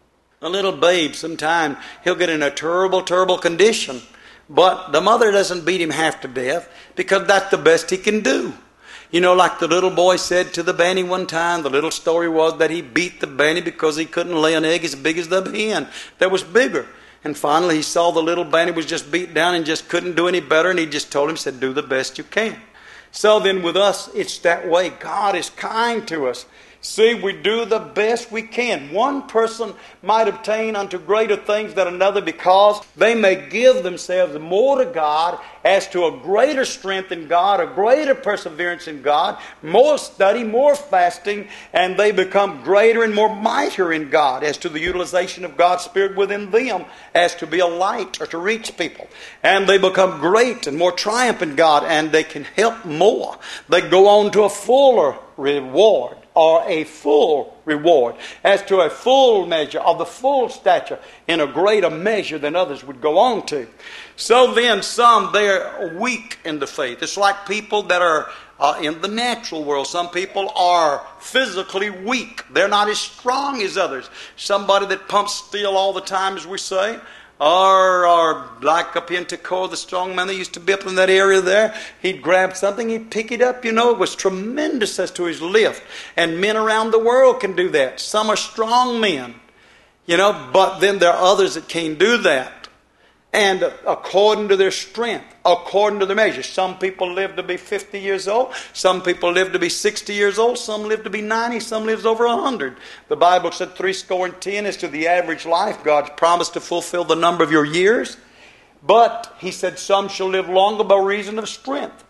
A little babe, sometime he'll get in a terrible, terrible condition. But the mother doesn't beat him half to death, because that's the best he can do. You know, like the little boy said to the banny one time, the little story was that he beat the banny because he couldn't lay an egg as big as the hen that was bigger. And finally he saw the little banny was just beat down and just couldn't do any better, and he just told him, said, do the best you can. So then with us, it's that way. God is kind to us. See, we do the best we can. One person might obtain unto greater things than another, because they may give themselves more to God, as to a greater strength in God, a greater perseverance in God, more study, more fasting, and they become greater and more mightier in God as to the utilization of God's Spirit within them, as to be a light or to reach people. And they become great and more triumphant in God, and they can help more. They go on to a fuller reward. or a full reward, as to a full measure of the full stature in a greater measure than others would go on to. So then some, they're weak in the faith. It's like people that are uh, in the natural world. Some people are physically weak. They're not as strong as others. Somebody that pumps steel all the time, as we say, Or, or like up in Toccoa, the strong man that used to be up in that area there, he'd grab something, he'd pick it up, you know, it was tremendous as to his lift. And men around the world can do that. Some are strong men, you know, but then there are others that can't do that. And according to their strength, according to their measure. Some people live to be fifty years old. Some people live to be sixty years old. Some live to be ninety. Some lives over one hundred. The Bible said three score and ten is to the average life. God's promised to fulfill the number of your years. But He said some shall live longer by reason of strength.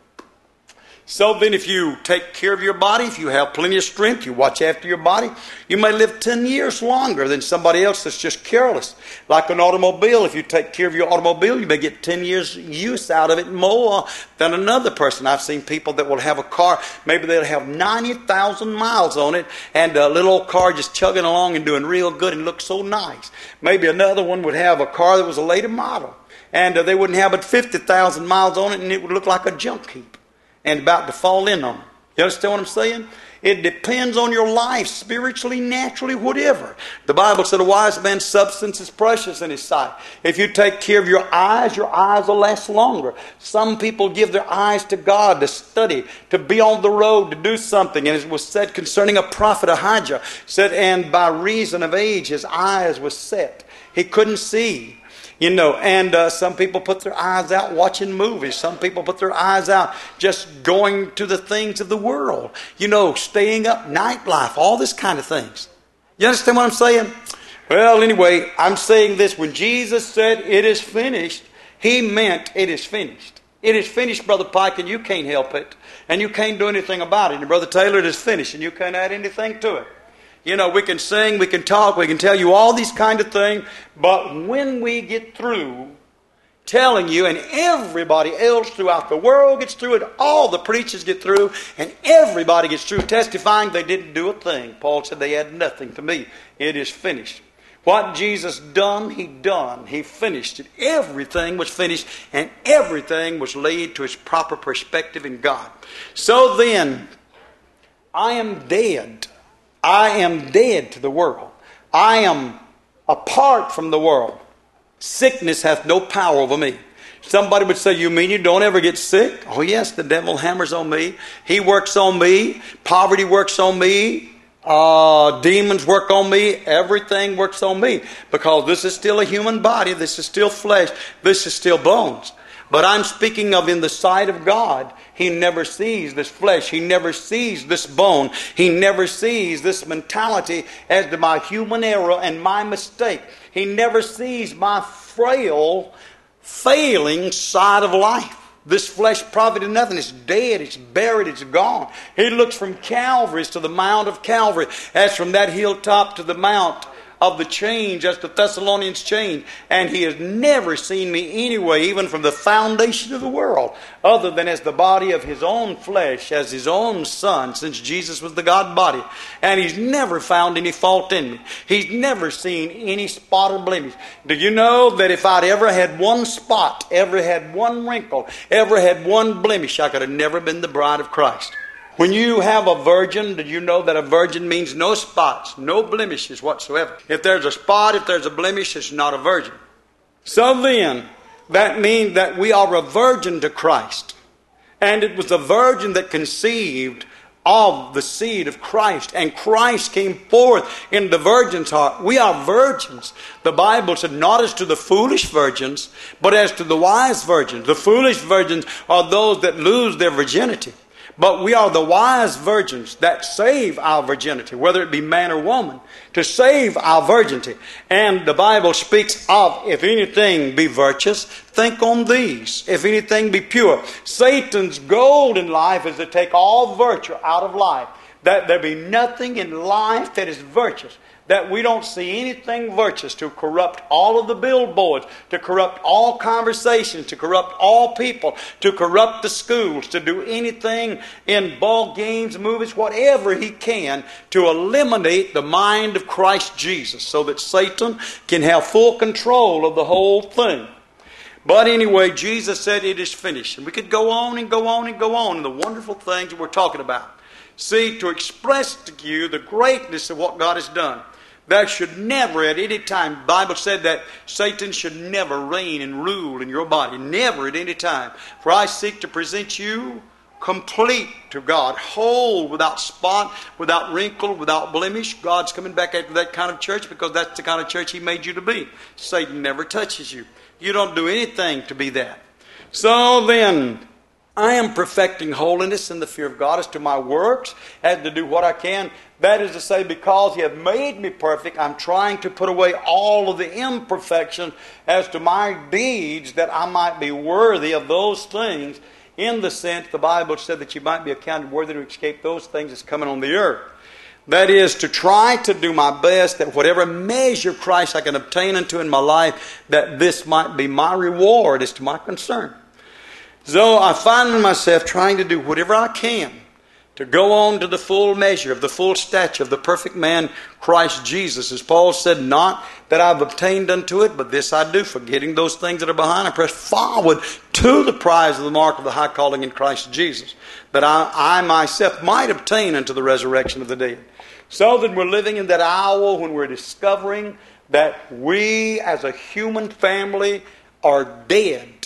So then if you take care of your body, if you have plenty of strength, you watch after your body, you may live ten years longer than somebody else that's just careless. Like an automobile, if you take care of your automobile, you may get ten years use out of it more than another person. I've seen people that will have a car, maybe they'll have ninety thousand miles on it, and a little old car just chugging along and doing real good and looks so nice. Maybe another one would have a car that was a later model, and uh, they wouldn't have but fifty thousand miles on it, and it would look like a junk heap and about to fall in on them. You understand what I'm saying? It depends on your life, spiritually, naturally, whatever. The Bible said a wise man's substance is precious in his sight. If you take care of your eyes, your eyes will last longer. Some people give their eyes to God to study, to be on the road, to do something. And it was said concerning a prophet, Ahijah, said, and by reason of age, his eyes were set. He couldn't see. You know, and uh, some people put their eyes out watching movies. Some people put their eyes out just going to the things of the world. You know, staying up, nightlife, all this kind of things. You understand what I'm saying? Well, anyway, I'm saying this. When Jesus said, it is finished, He meant it is finished. It is finished, Brother Pike, and you can't help it. And you can't do anything about it. And Brother Taylor, it is finished, and you can't add anything to it. You know, we can sing, we can talk, we can tell you all these kind of things, but when we get through telling you, and everybody else throughout the world gets through it, all the preachers get through, and everybody gets through testifying they didn't do a thing. Paul said they had nothing to me. It is finished. What Jesus done, He done. He finished it. Everything was finished, and everything was laid to its proper perspective in God. So then, I am dead. I am dead to the world. I am apart from the world. Sickness hath no power over me. Somebody would say, you mean you don't ever get sick? Oh yes, the devil hammers on me. He works on me. Poverty works on me. Uh, demons work on me. Everything works on me. Because this is still a human body. This is still flesh. This is still bones. But I'm speaking of in the sight of God. He never sees this flesh. He never sees this bone. He never sees this mentality as to my human error and my mistake. He never sees my frail, failing side of life. This flesh profited nothing. It's dead. It's buried. It's gone. He looks from Calvary to the Mount of Calvary, as from that hilltop to the Mount of the change, as the Thessalonians change. And He has never seen me anyway, even from the foundation of the world, other than as the body of His own flesh, as His own Son, since Jesus was the God body. And He's never found any fault in me. He's never seen any spot or blemish. Do you know that if I'd ever had one spot, ever had one wrinkle, ever had one blemish, I could have never been the bride of Christ? When you have a virgin, did you know that a virgin means no spots, no blemishes whatsoever? If there's a spot, if there's a blemish, it's not a virgin. So then, that means that we are a virgin to Christ. And it was the virgin that conceived of the seed of Christ. And Christ came forth in the virgin's heart. We are virgins. The Bible said, not as to the foolish virgins, but as to the wise virgins. The foolish virgins are those that lose their virginity. But we are the wise virgins that save our virginity, whether it be man or woman, to save our virginity. And the Bible speaks of, if anything be virtuous, think on these. If anything be pure. Satan's goal in life is to take all virtue out of life. that there be nothing in life that is virtuous, that we don't see anything virtuous to corrupt all of the billboards, to corrupt all conversations, to corrupt all people, to corrupt the schools, to do anything in ball games, movies, whatever he can to eliminate the mind of Christ Jesus so that Satan can have full control of the whole thing. But anyway, Jesus said it is finished. And we could go on and go on and go on in the wonderful things that we're talking about. See, to express to you the greatness of what God has done. There should never at any time, the Bible said that Satan should never reign and rule in your body. Never at any time. For I seek to present you complete to God, whole, without spot, without wrinkle, without blemish. God's coming back after that kind of church because that's the kind of church He made you to be. Satan never touches you. You don't do anything to be that. So then, I am perfecting holiness in the fear of God as to my works, as to do what I can. That is to say, because He hath made me perfect, I'm trying to put away all of the imperfection as to my deeds, that I might be worthy of those things. In the sense, the Bible said that you might be accounted worthy to escape those things that's coming on the earth. That is, to try to do my best, that whatever measure of Christ I can obtain unto in my life, that this might be my reward as to my concern. So I find myself trying to do whatever I can to go on to the full measure of the full stature of the perfect man, Christ Jesus. As Paul said, not that I've obtained unto it, but this I do, forgetting those things that are behind. I press forward to the prize of the mark of the high calling in Christ Jesus, that I, I myself might obtain unto the resurrection of the dead. So that we're living in that hour when we're discovering that we as a human family are dead.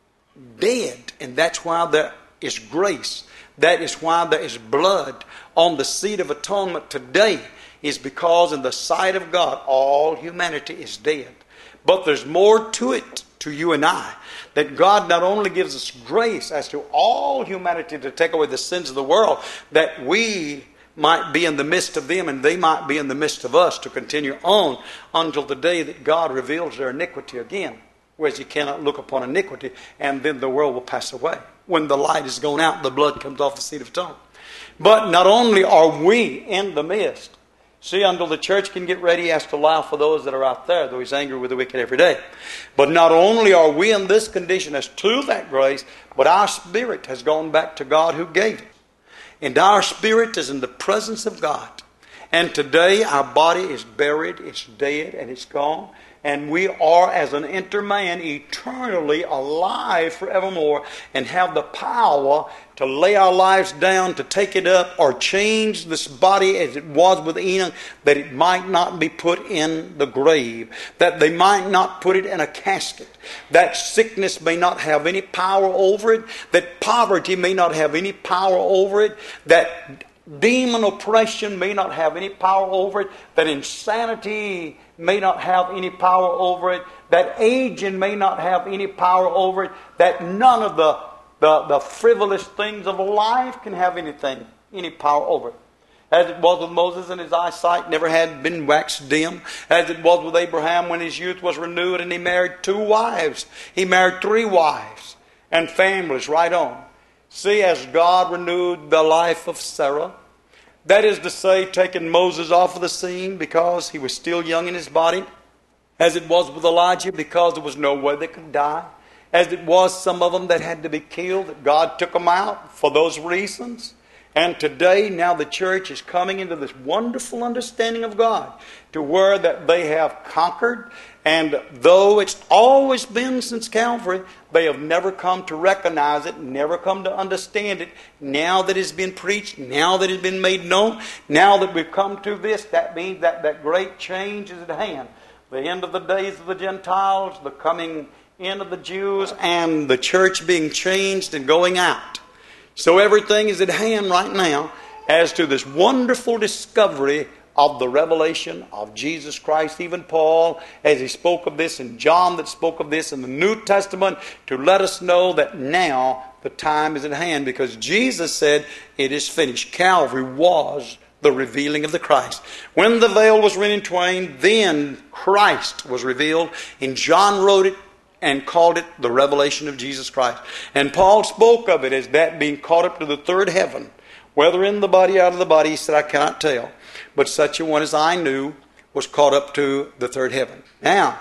Dead. And that's why there is grace. That is why there is blood on the seat of atonement today, is because in the sight of God all humanity is dead. But there's more to it, to you and I, that God not only gives us grace as to all humanity to take away the sins of the world, that we might be in the midst of them and they might be in the midst of us to continue on until the day that God reveals their iniquity again. Whereas you cannot look upon iniquity, and then the world will pass away. When the light is gone out, the blood comes off the seat of atonement. But not only are we in the midst, see, until the church can get ready, He has to allow for those that are out there, though He's angry with the wicked every day. But not only are we in this condition as to that grace, but our spirit has gone back to God who gave it. And our spirit is in the presence of God. And today our body is buried, it's dead, and it's gone. And we are, as an interman, eternally alive forevermore and have the power to lay our lives down, to take it up, or change this body as it was with Enoch, that it might not be put in the grave, that they might not put it in a casket, that sickness may not have any power over it, that poverty may not have any power over it, that demon oppression may not have any power over it, that insanity may not have any power over it, that aging may not have any power over it, that none of the, the, the frivolous things of life can have anything, any power over it. As it was with Moses, and his eyesight never had been waxed dim. As it was with Abraham when his youth was renewed and he married two wives. He married three wives and families right on. See, as God renewed the life of Sarah, that is to say, taking Moses off of the scene because he was still young in his body. As it was with Elijah because there was no way they could die. As it was some of them that had to be killed, that God took them out for those reasons. And today, now the church is coming into this wonderful understanding of God to where that they have conquered. And though it's always been since Calvary, they have never come to recognize it, never come to understand it. Now that it's been preached, now that it's been made known, now that we've come to this, that means that that great change is at hand. The end of the days of the Gentiles, the coming in of the Jews, and the church being changed and going out. So everything is at hand right now as to this wonderful discovery of the revelation of Jesus Christ. Even Paul, as he spoke of this, and John that spoke of this in the New Testament, to let us know that now the time is at hand, because Jesus said it is finished. Calvary was the revealing of the Christ. When the veil was rent in twain, then Christ was revealed, and John wrote it and called it the revelation of Jesus Christ. And Paul spoke of it as that being caught up to the third heaven, Whether in the body, out of the body, he said, I cannot tell. But such a one as I knew was caught up to the third heaven. Now,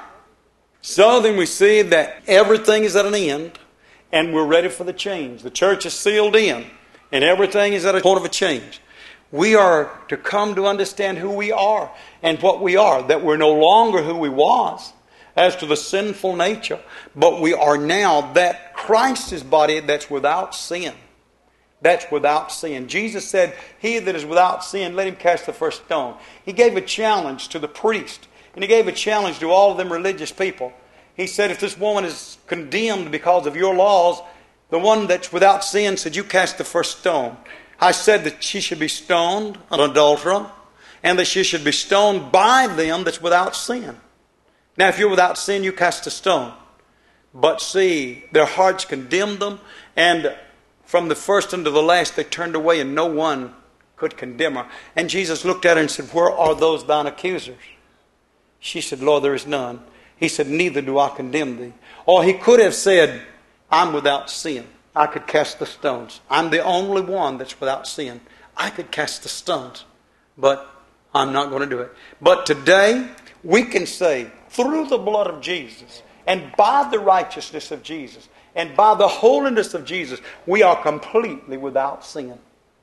so then we see that everything is at an end, and we're ready for the change. The church is sealed in, and everything is at a point of a change. We are to come to understand who we are and what we are, that we're no longer who we was as to the sinful nature, but we are now that Christ's body that's without sin. That's without sin. Jesus said, he that is without sin, let him cast the first stone. He gave a challenge to the priest, and he gave a challenge to all of them religious people. He said, if this woman is condemned because of your laws, the one that's without sin said, you cast the first stone. I said that she should be stoned, an adulterer, and that she should be stoned by them that's without sin. Now, if you're without sin, you cast a stone. But see, their hearts condemned them, and from the first unto the last they turned away, and no one could condemn her. And Jesus looked at her and said, where are those thine accusers? She said, Lord, there is none. He said, neither do I condemn thee. Or he could have said, I'm without sin. I could cast the stones. I'm the only one that's without sin. I could cast the stones. But I'm not going to do it. But today, we can say, through the blood of Jesus, and by the righteousness of Jesus, and by the holiness of Jesus, we are completely without sin.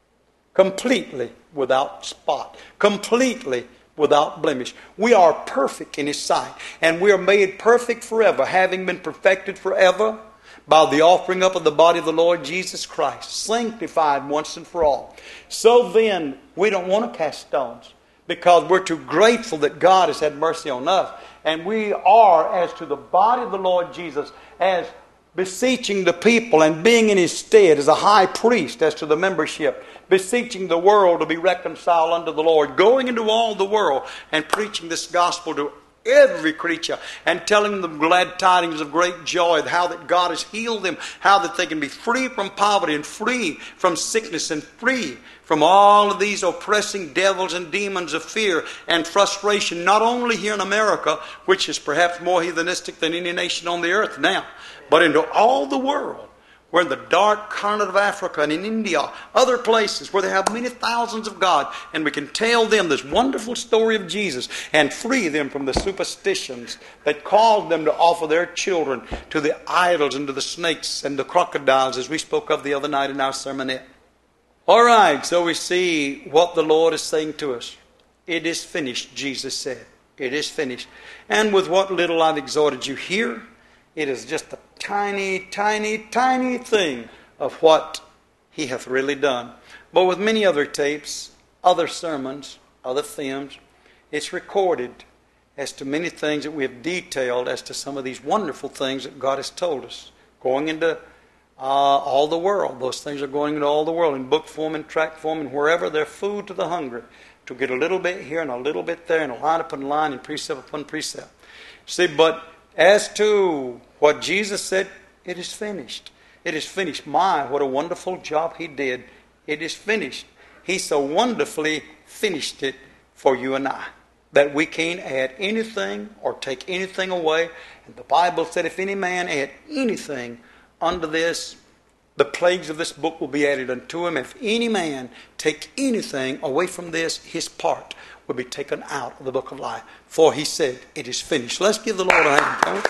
Completely without spot. Completely without blemish. We are perfect in His sight. And we are made perfect forever, having been perfected forever by the offering up of the body of the Lord Jesus Christ, sanctified once and for all. So then, we don't want to cast stones, because we're too grateful that God has had mercy on us. And we are, as to the body of the Lord Jesus, as beseeching the people and being in His stead as a high priest as to the membership, beseeching the world to be reconciled unto the Lord, going into all the world and preaching this gospel to every creature and telling them glad tidings of great joy, how that God has healed them, how that they can be free from poverty and free from sickness and free from all of these oppressing devils and demons of fear and frustration, not only here in America, which is perhaps more heathenistic than any nation on the earth now, but into all the world. We're in the dark continent of Africa and in India, other places where they have many thousands of God, and we can tell them this wonderful story of Jesus and free them from the superstitions that caused them to offer their children to the idols and to the snakes and the crocodiles, as we spoke of the other night in our sermonette. All right, so we see what the Lord is saying to us. It is finished, Jesus said. It is finished. And with what little I've exhorted you here, it is just a tiny, tiny, tiny thing of what He hath really done. But with many other tapes, other sermons, other themes, it's recorded as to many things that we have detailed as to some of these wonderful things that God has told us. Going into uh, all the world. Those things are going into all the world in book form and tract form and wherever they're food to the hungry. To get a little bit here and a little bit there and a line upon line and precept upon precept. See, but as to what Jesus said, it is finished. It is finished. My, what a wonderful job He did. It is finished. He so wonderfully finished it for you and I, that we can't add anything or take anything away. And the Bible said, if any man add anything unto this, the plagues of this book will be added unto him. If any man take anything away from this, his part will be taken out of the book of life. For He said, it is finished. Let's give the Lord a hand. Come on.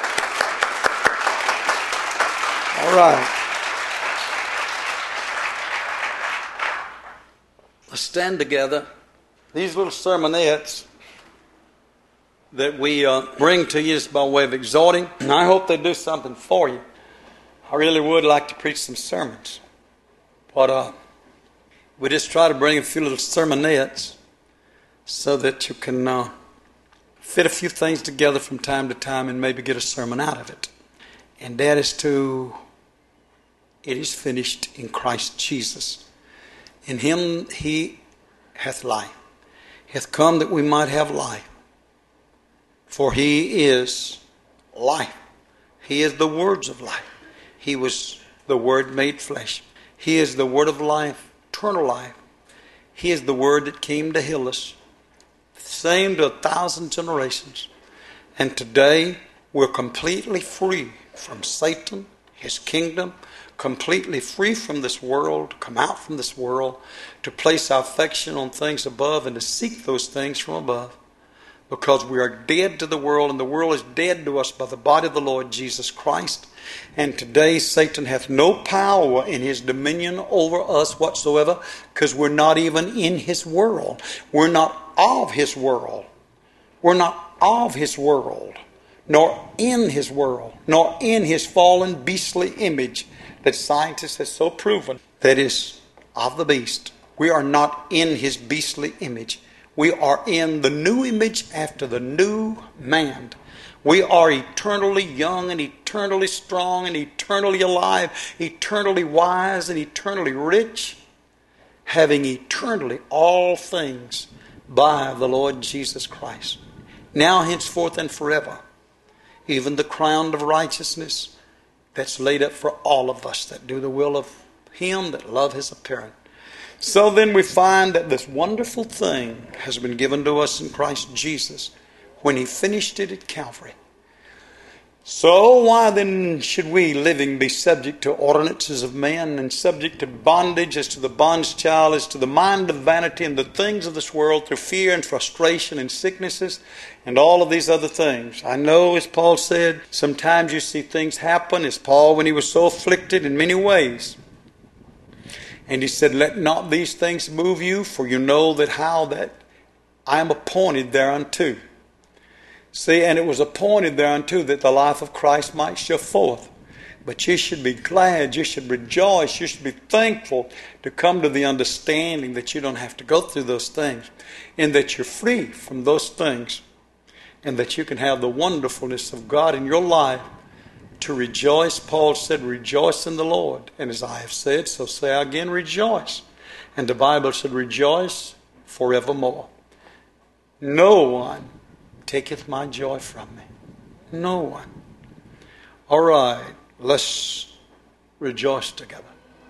All right. Let's stand together. These little sermonettes that we uh, bring to you is by way of exhorting, and I hope they do something for you. I really would like to preach some sermons, but uh, we just try to bring a few little sermonettes so that you can uh, fit a few things together from time to time and maybe get a sermon out of it. And that is to, it is finished in Christ Jesus. In Him He hath life, hath come that we might have life. For He is life. He is the words of life. He was the Word made flesh. He is the Word of life, eternal life. He is the Word that came to heal us. Same to a thousand generations. And today we're completely free from Satan, his kingdom, completely free from this world, to come out from this world, to place our affection on things above and to seek those things from above. Because we are dead to the world, and the world is dead to us by the body of the Lord Jesus Christ. And today Satan hath no power in his dominion over us whatsoever, because we're not even in his world. We're not of his world. We're not of his world, nor in his world, nor in his fallen beastly image that scientists have so proven that is of the beast. We are not in his beastly image. We are in the new image after the new man. We are eternally young and eternally strong and eternally alive, eternally wise and eternally rich, having eternally all things by the Lord Jesus Christ. Now, henceforth and forever, even the crown of righteousness that's laid up for all of us that do the will of him that love his appearance. So then we find that this wonderful thing has been given to us in Christ Jesus when he finished it at Calvary. So why then should we living be subject to ordinances of men and subject to bondage as to the bond's child, as to the mind of vanity and the things of this world, through fear and frustration and sicknesses and all of these other things? I know, as Paul said, sometimes you see things happen, as Paul when he was so afflicted in many ways. And he said, let not these things move you, for you know that how that I am appointed thereunto. See, and it was appointed thereunto that the life of Christ might show forth. But you should be glad, you should rejoice, you should be thankful to come to the understanding that you don't have to go through those things, and that you're free from those things, and that you can have the wonderfulness of God in your life to rejoice. Paul said, rejoice in the Lord. And as I have said, so say I again, rejoice. And the Bible said, rejoice forevermore. No one taketh my joy from me. No one. All right, let's rejoice together.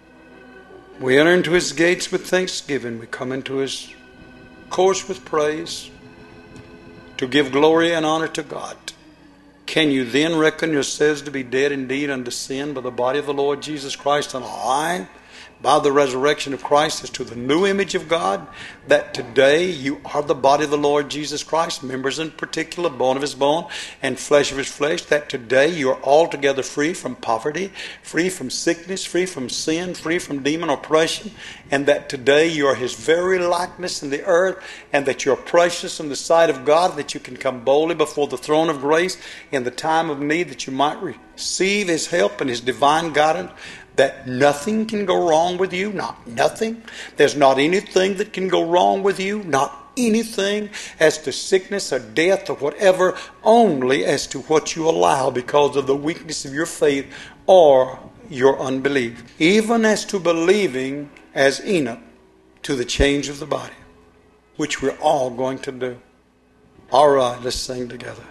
We enter into his gates with thanksgiving. We come into his courts with praise, to give glory and honor to God. Can you then reckon yourselves to be dead indeed unto sin by the body of the Lord Jesus Christ, and alive by the resurrection of Christ as to the new image of God, that today you are the body of the Lord Jesus Christ, members in particular, bone of his bone and flesh of his flesh, that today you are altogether free from poverty, free from sickness, free from sin, free from demon oppression, and that today you are his very likeness in the earth, and that you are precious in the sight of God, that you can come boldly before the throne of grace in the time of need, that you might receive his help and his divine guidance, that nothing can go wrong with you, not nothing. There's not anything that can go wrong with you, not anything as to sickness or death or whatever, only as to what you allow because of the weakness of your faith or your unbelief. Even as to believing as Enoch to the change of the body, which we're all going to do. All right, let's sing together.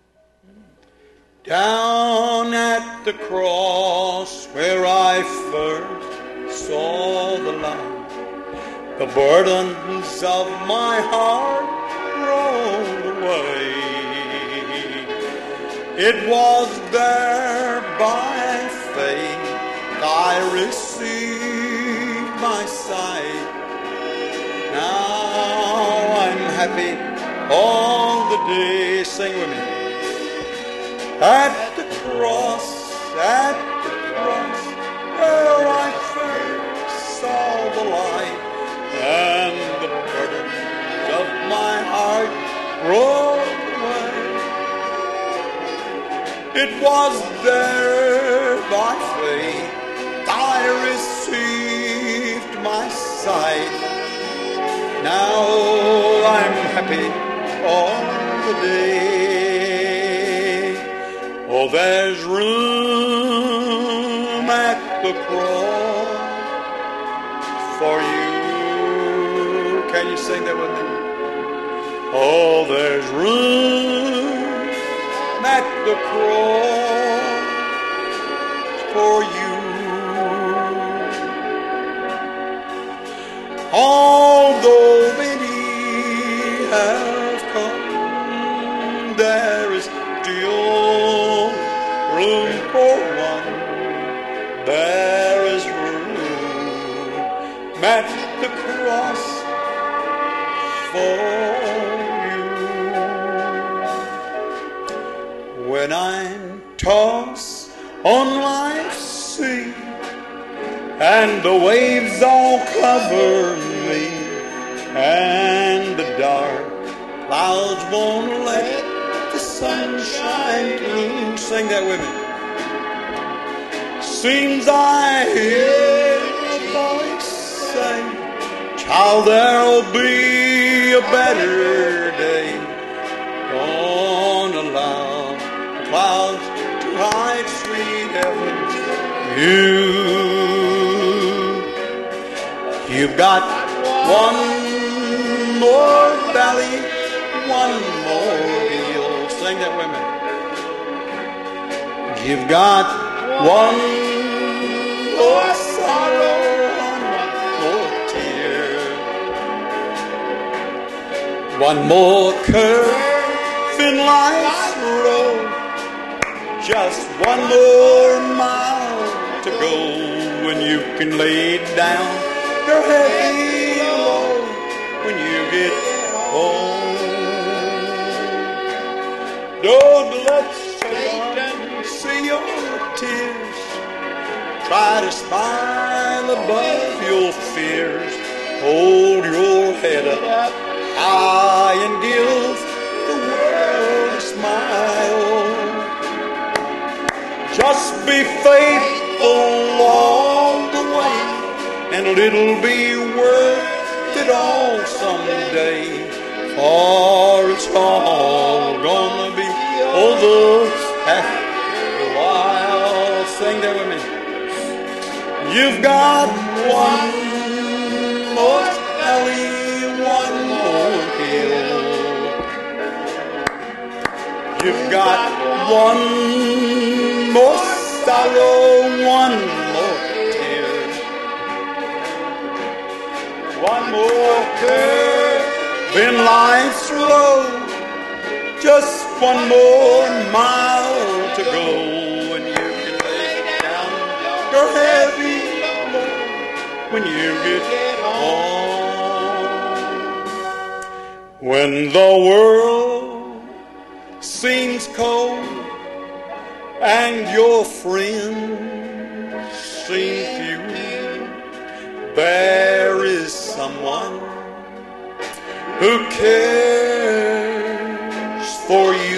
Down at the cross where I first saw the light, the burdens of my heart rolled away. It was there by faith I received my sight. Now I'm happy all the day. Sing with me. At the cross, at the cross, where I first saw the light, and the burdens of my heart rolled away. It was there by faith I received my sight. Now I'm happy all the day. Oh, there's room at the cross for you. Can you sing that with me? Oh, there's room at the cross for you. Although many have come, there is still room for one. There at the cross for you. When I'm tossed on life's sea and the waves all cover me and the dark clouds won't let the sun shine through. Sing that with me. Seems I hear a voice say, child, there'll be a better day. Don't allow the clouds to hide sweet heavens. You, you've got one more valley, one more hill. Sing that with me. You've got one more sorrow, one more tear, one more curve in life's road, just one more mile to go when you can lay down your heavy load when you get home. Don't let Satan see your tears. Try to smile above your fears. Hold your head up high and give the world a smile. Just be faithful along the way, and it'll be worth it all someday. For it's all gonna be over after a while. Sing that with me. You've got one more valley, one more hill. You've got one more sorrow, one more tear, one more curve in life's road, just one more mile to go when you can lay down your heavy load when you get home. When the world seems cold and your friends seem few, there is someone who cares for you.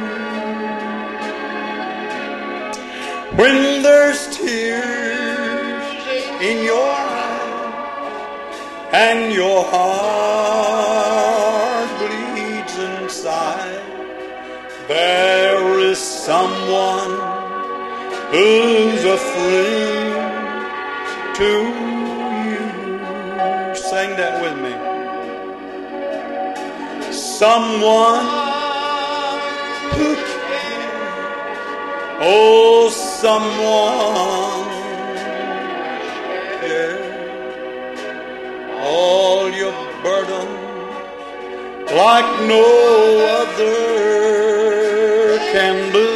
When there's tears in your eyes and your heart bleeds inside, there is someone who's a friend to you. Sing that with me. Someone who cares. Oh, someone cares. All your burdens like no other can do.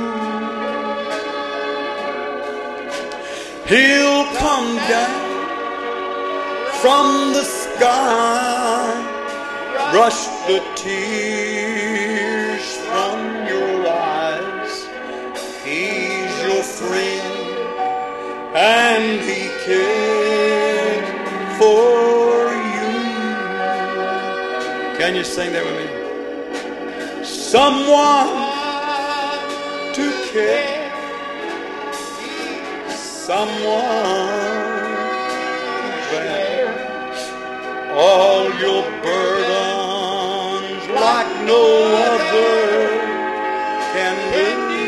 He'll come down from the sky, brush the tears from your eyes. He's your friend and he cares for you. Can you sing that with me? Someone to care, someone to bear all your burdens like no other can do.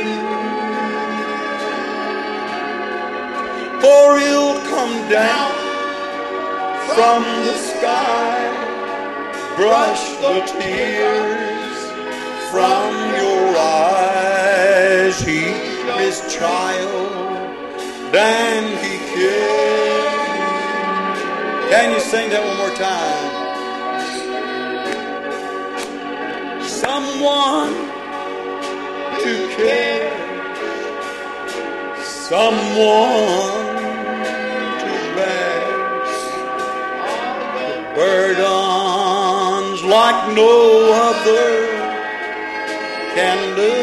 For he'll come down from the sky, brush the tears from your eyes. He is child and he cares. Can you sing that one more time? Someone to care, someone to bear like no other can do.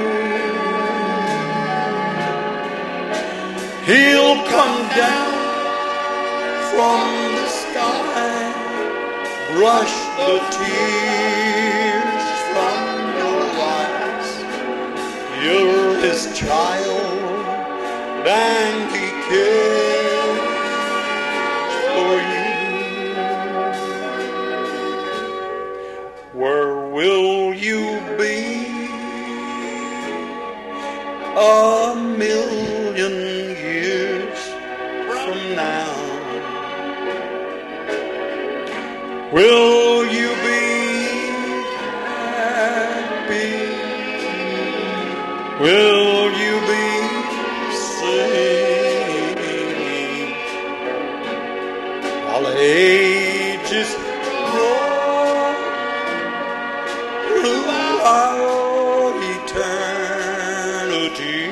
He'll come down from the sky, brush the tears from your eyes. You're his child and he cares for you. Where will you be a million years from now? Will you be happy? Will you be singing while ages roll throughout eternity?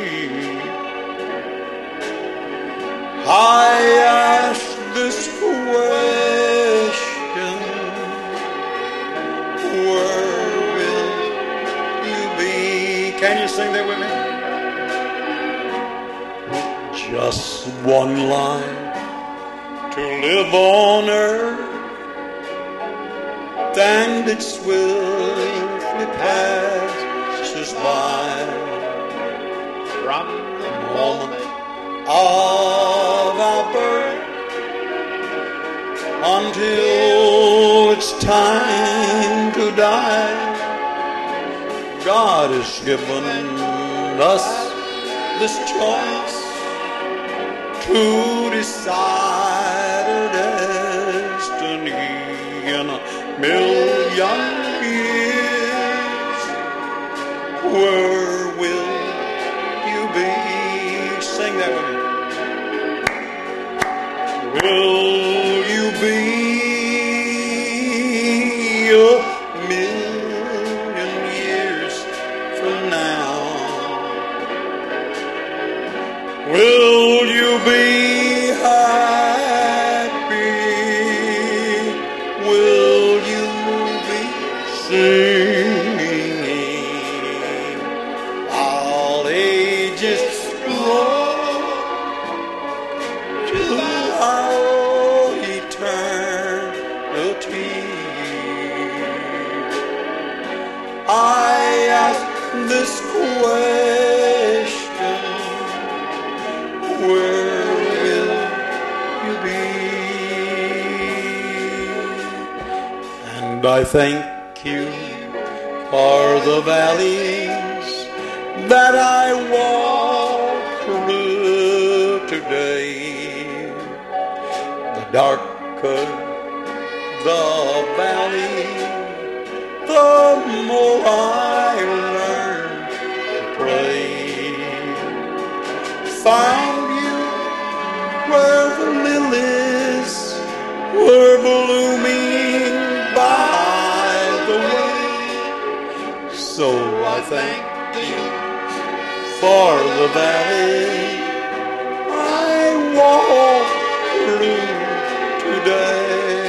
I ask this question: where will you be? Can you sing that with me? Just one line to live on earth, and it swiftly passes by. From the moment of our birth until it's time to die, God has given us this choice to decide our destiny. In a million years, where will you be? Sing that with me. Will you be a million years from now? Will you be happy? Will you be singing while ages roll to our eternity? I ask this question: where will you be? And I thank you for the valleys that I walk through today. The darker the valley, the more I learn to pray. Found you where the lilies were blooming by the way. So I thank you for the valley I walk through today.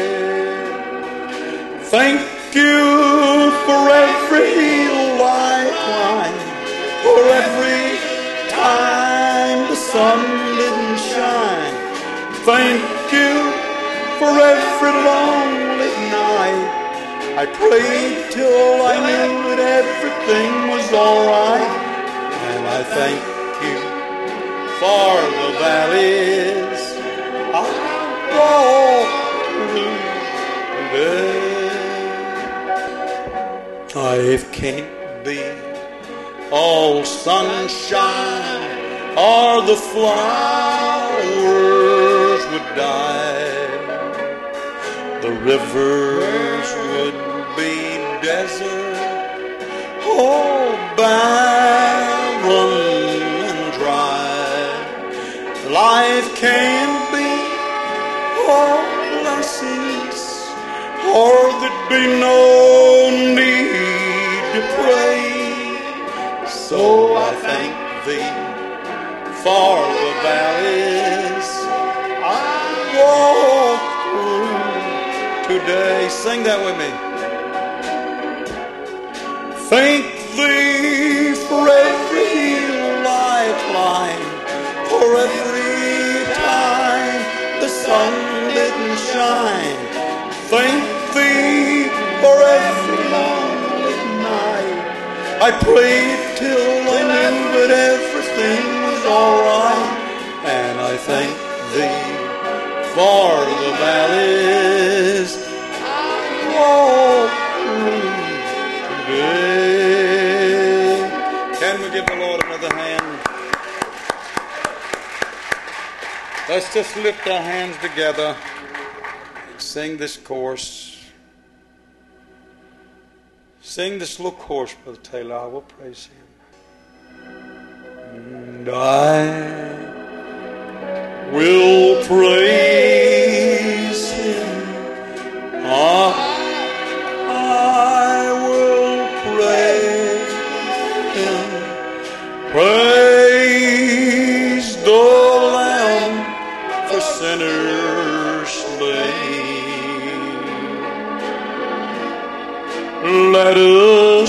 Thank you for every lifeline, for every time the sun didn't shine. Thank you for every lonely night I prayed till I knew that everything was alright. And I thank you for the valleys I walked through today. Life can't be all sunshine, or the flowers would die. The rivers would be desert, oh, barren and dry. Life can't be all blessings, or there'd be no need to pray. So I thank thee for the valleys I walk through today. Sing that with me. Thank thee for every lifeline, for every time the sun didn't shine. Thank thee for every lonely night. I prayed till I knew that everything was alright. And I thank thee for the valleys I walked through today. Can we give the Lord another hand? Let's just lift our hands together and sing this chorus. Sing this little chorus, Brother Taylor. I will praise him. And I will praise him. I, I will praise him. Praise the Lamb for sinners slain. Let us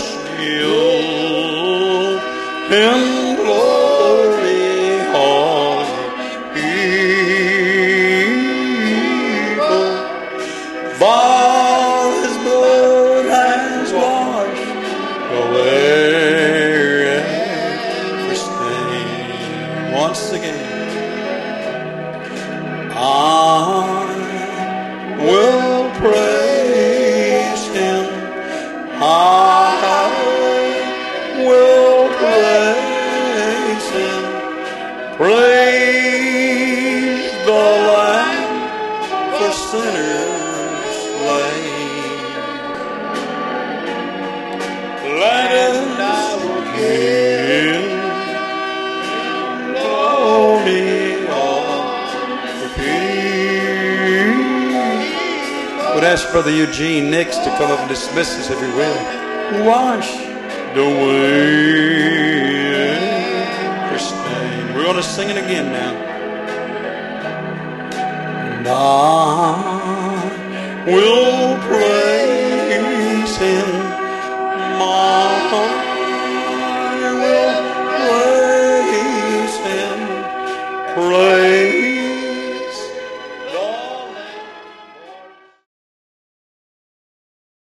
give him glory, all people. For his blood has washed away every stain. Once again, I will praise him. I will praise him. Praise the Lamb for sinners slain. Let us give glory all for peace. Would ask Brother Eugene Nix to come up and dismiss us, if he will. Wash away every stain. We're going to sing it again now. And I will praise him. I will praise him. Praise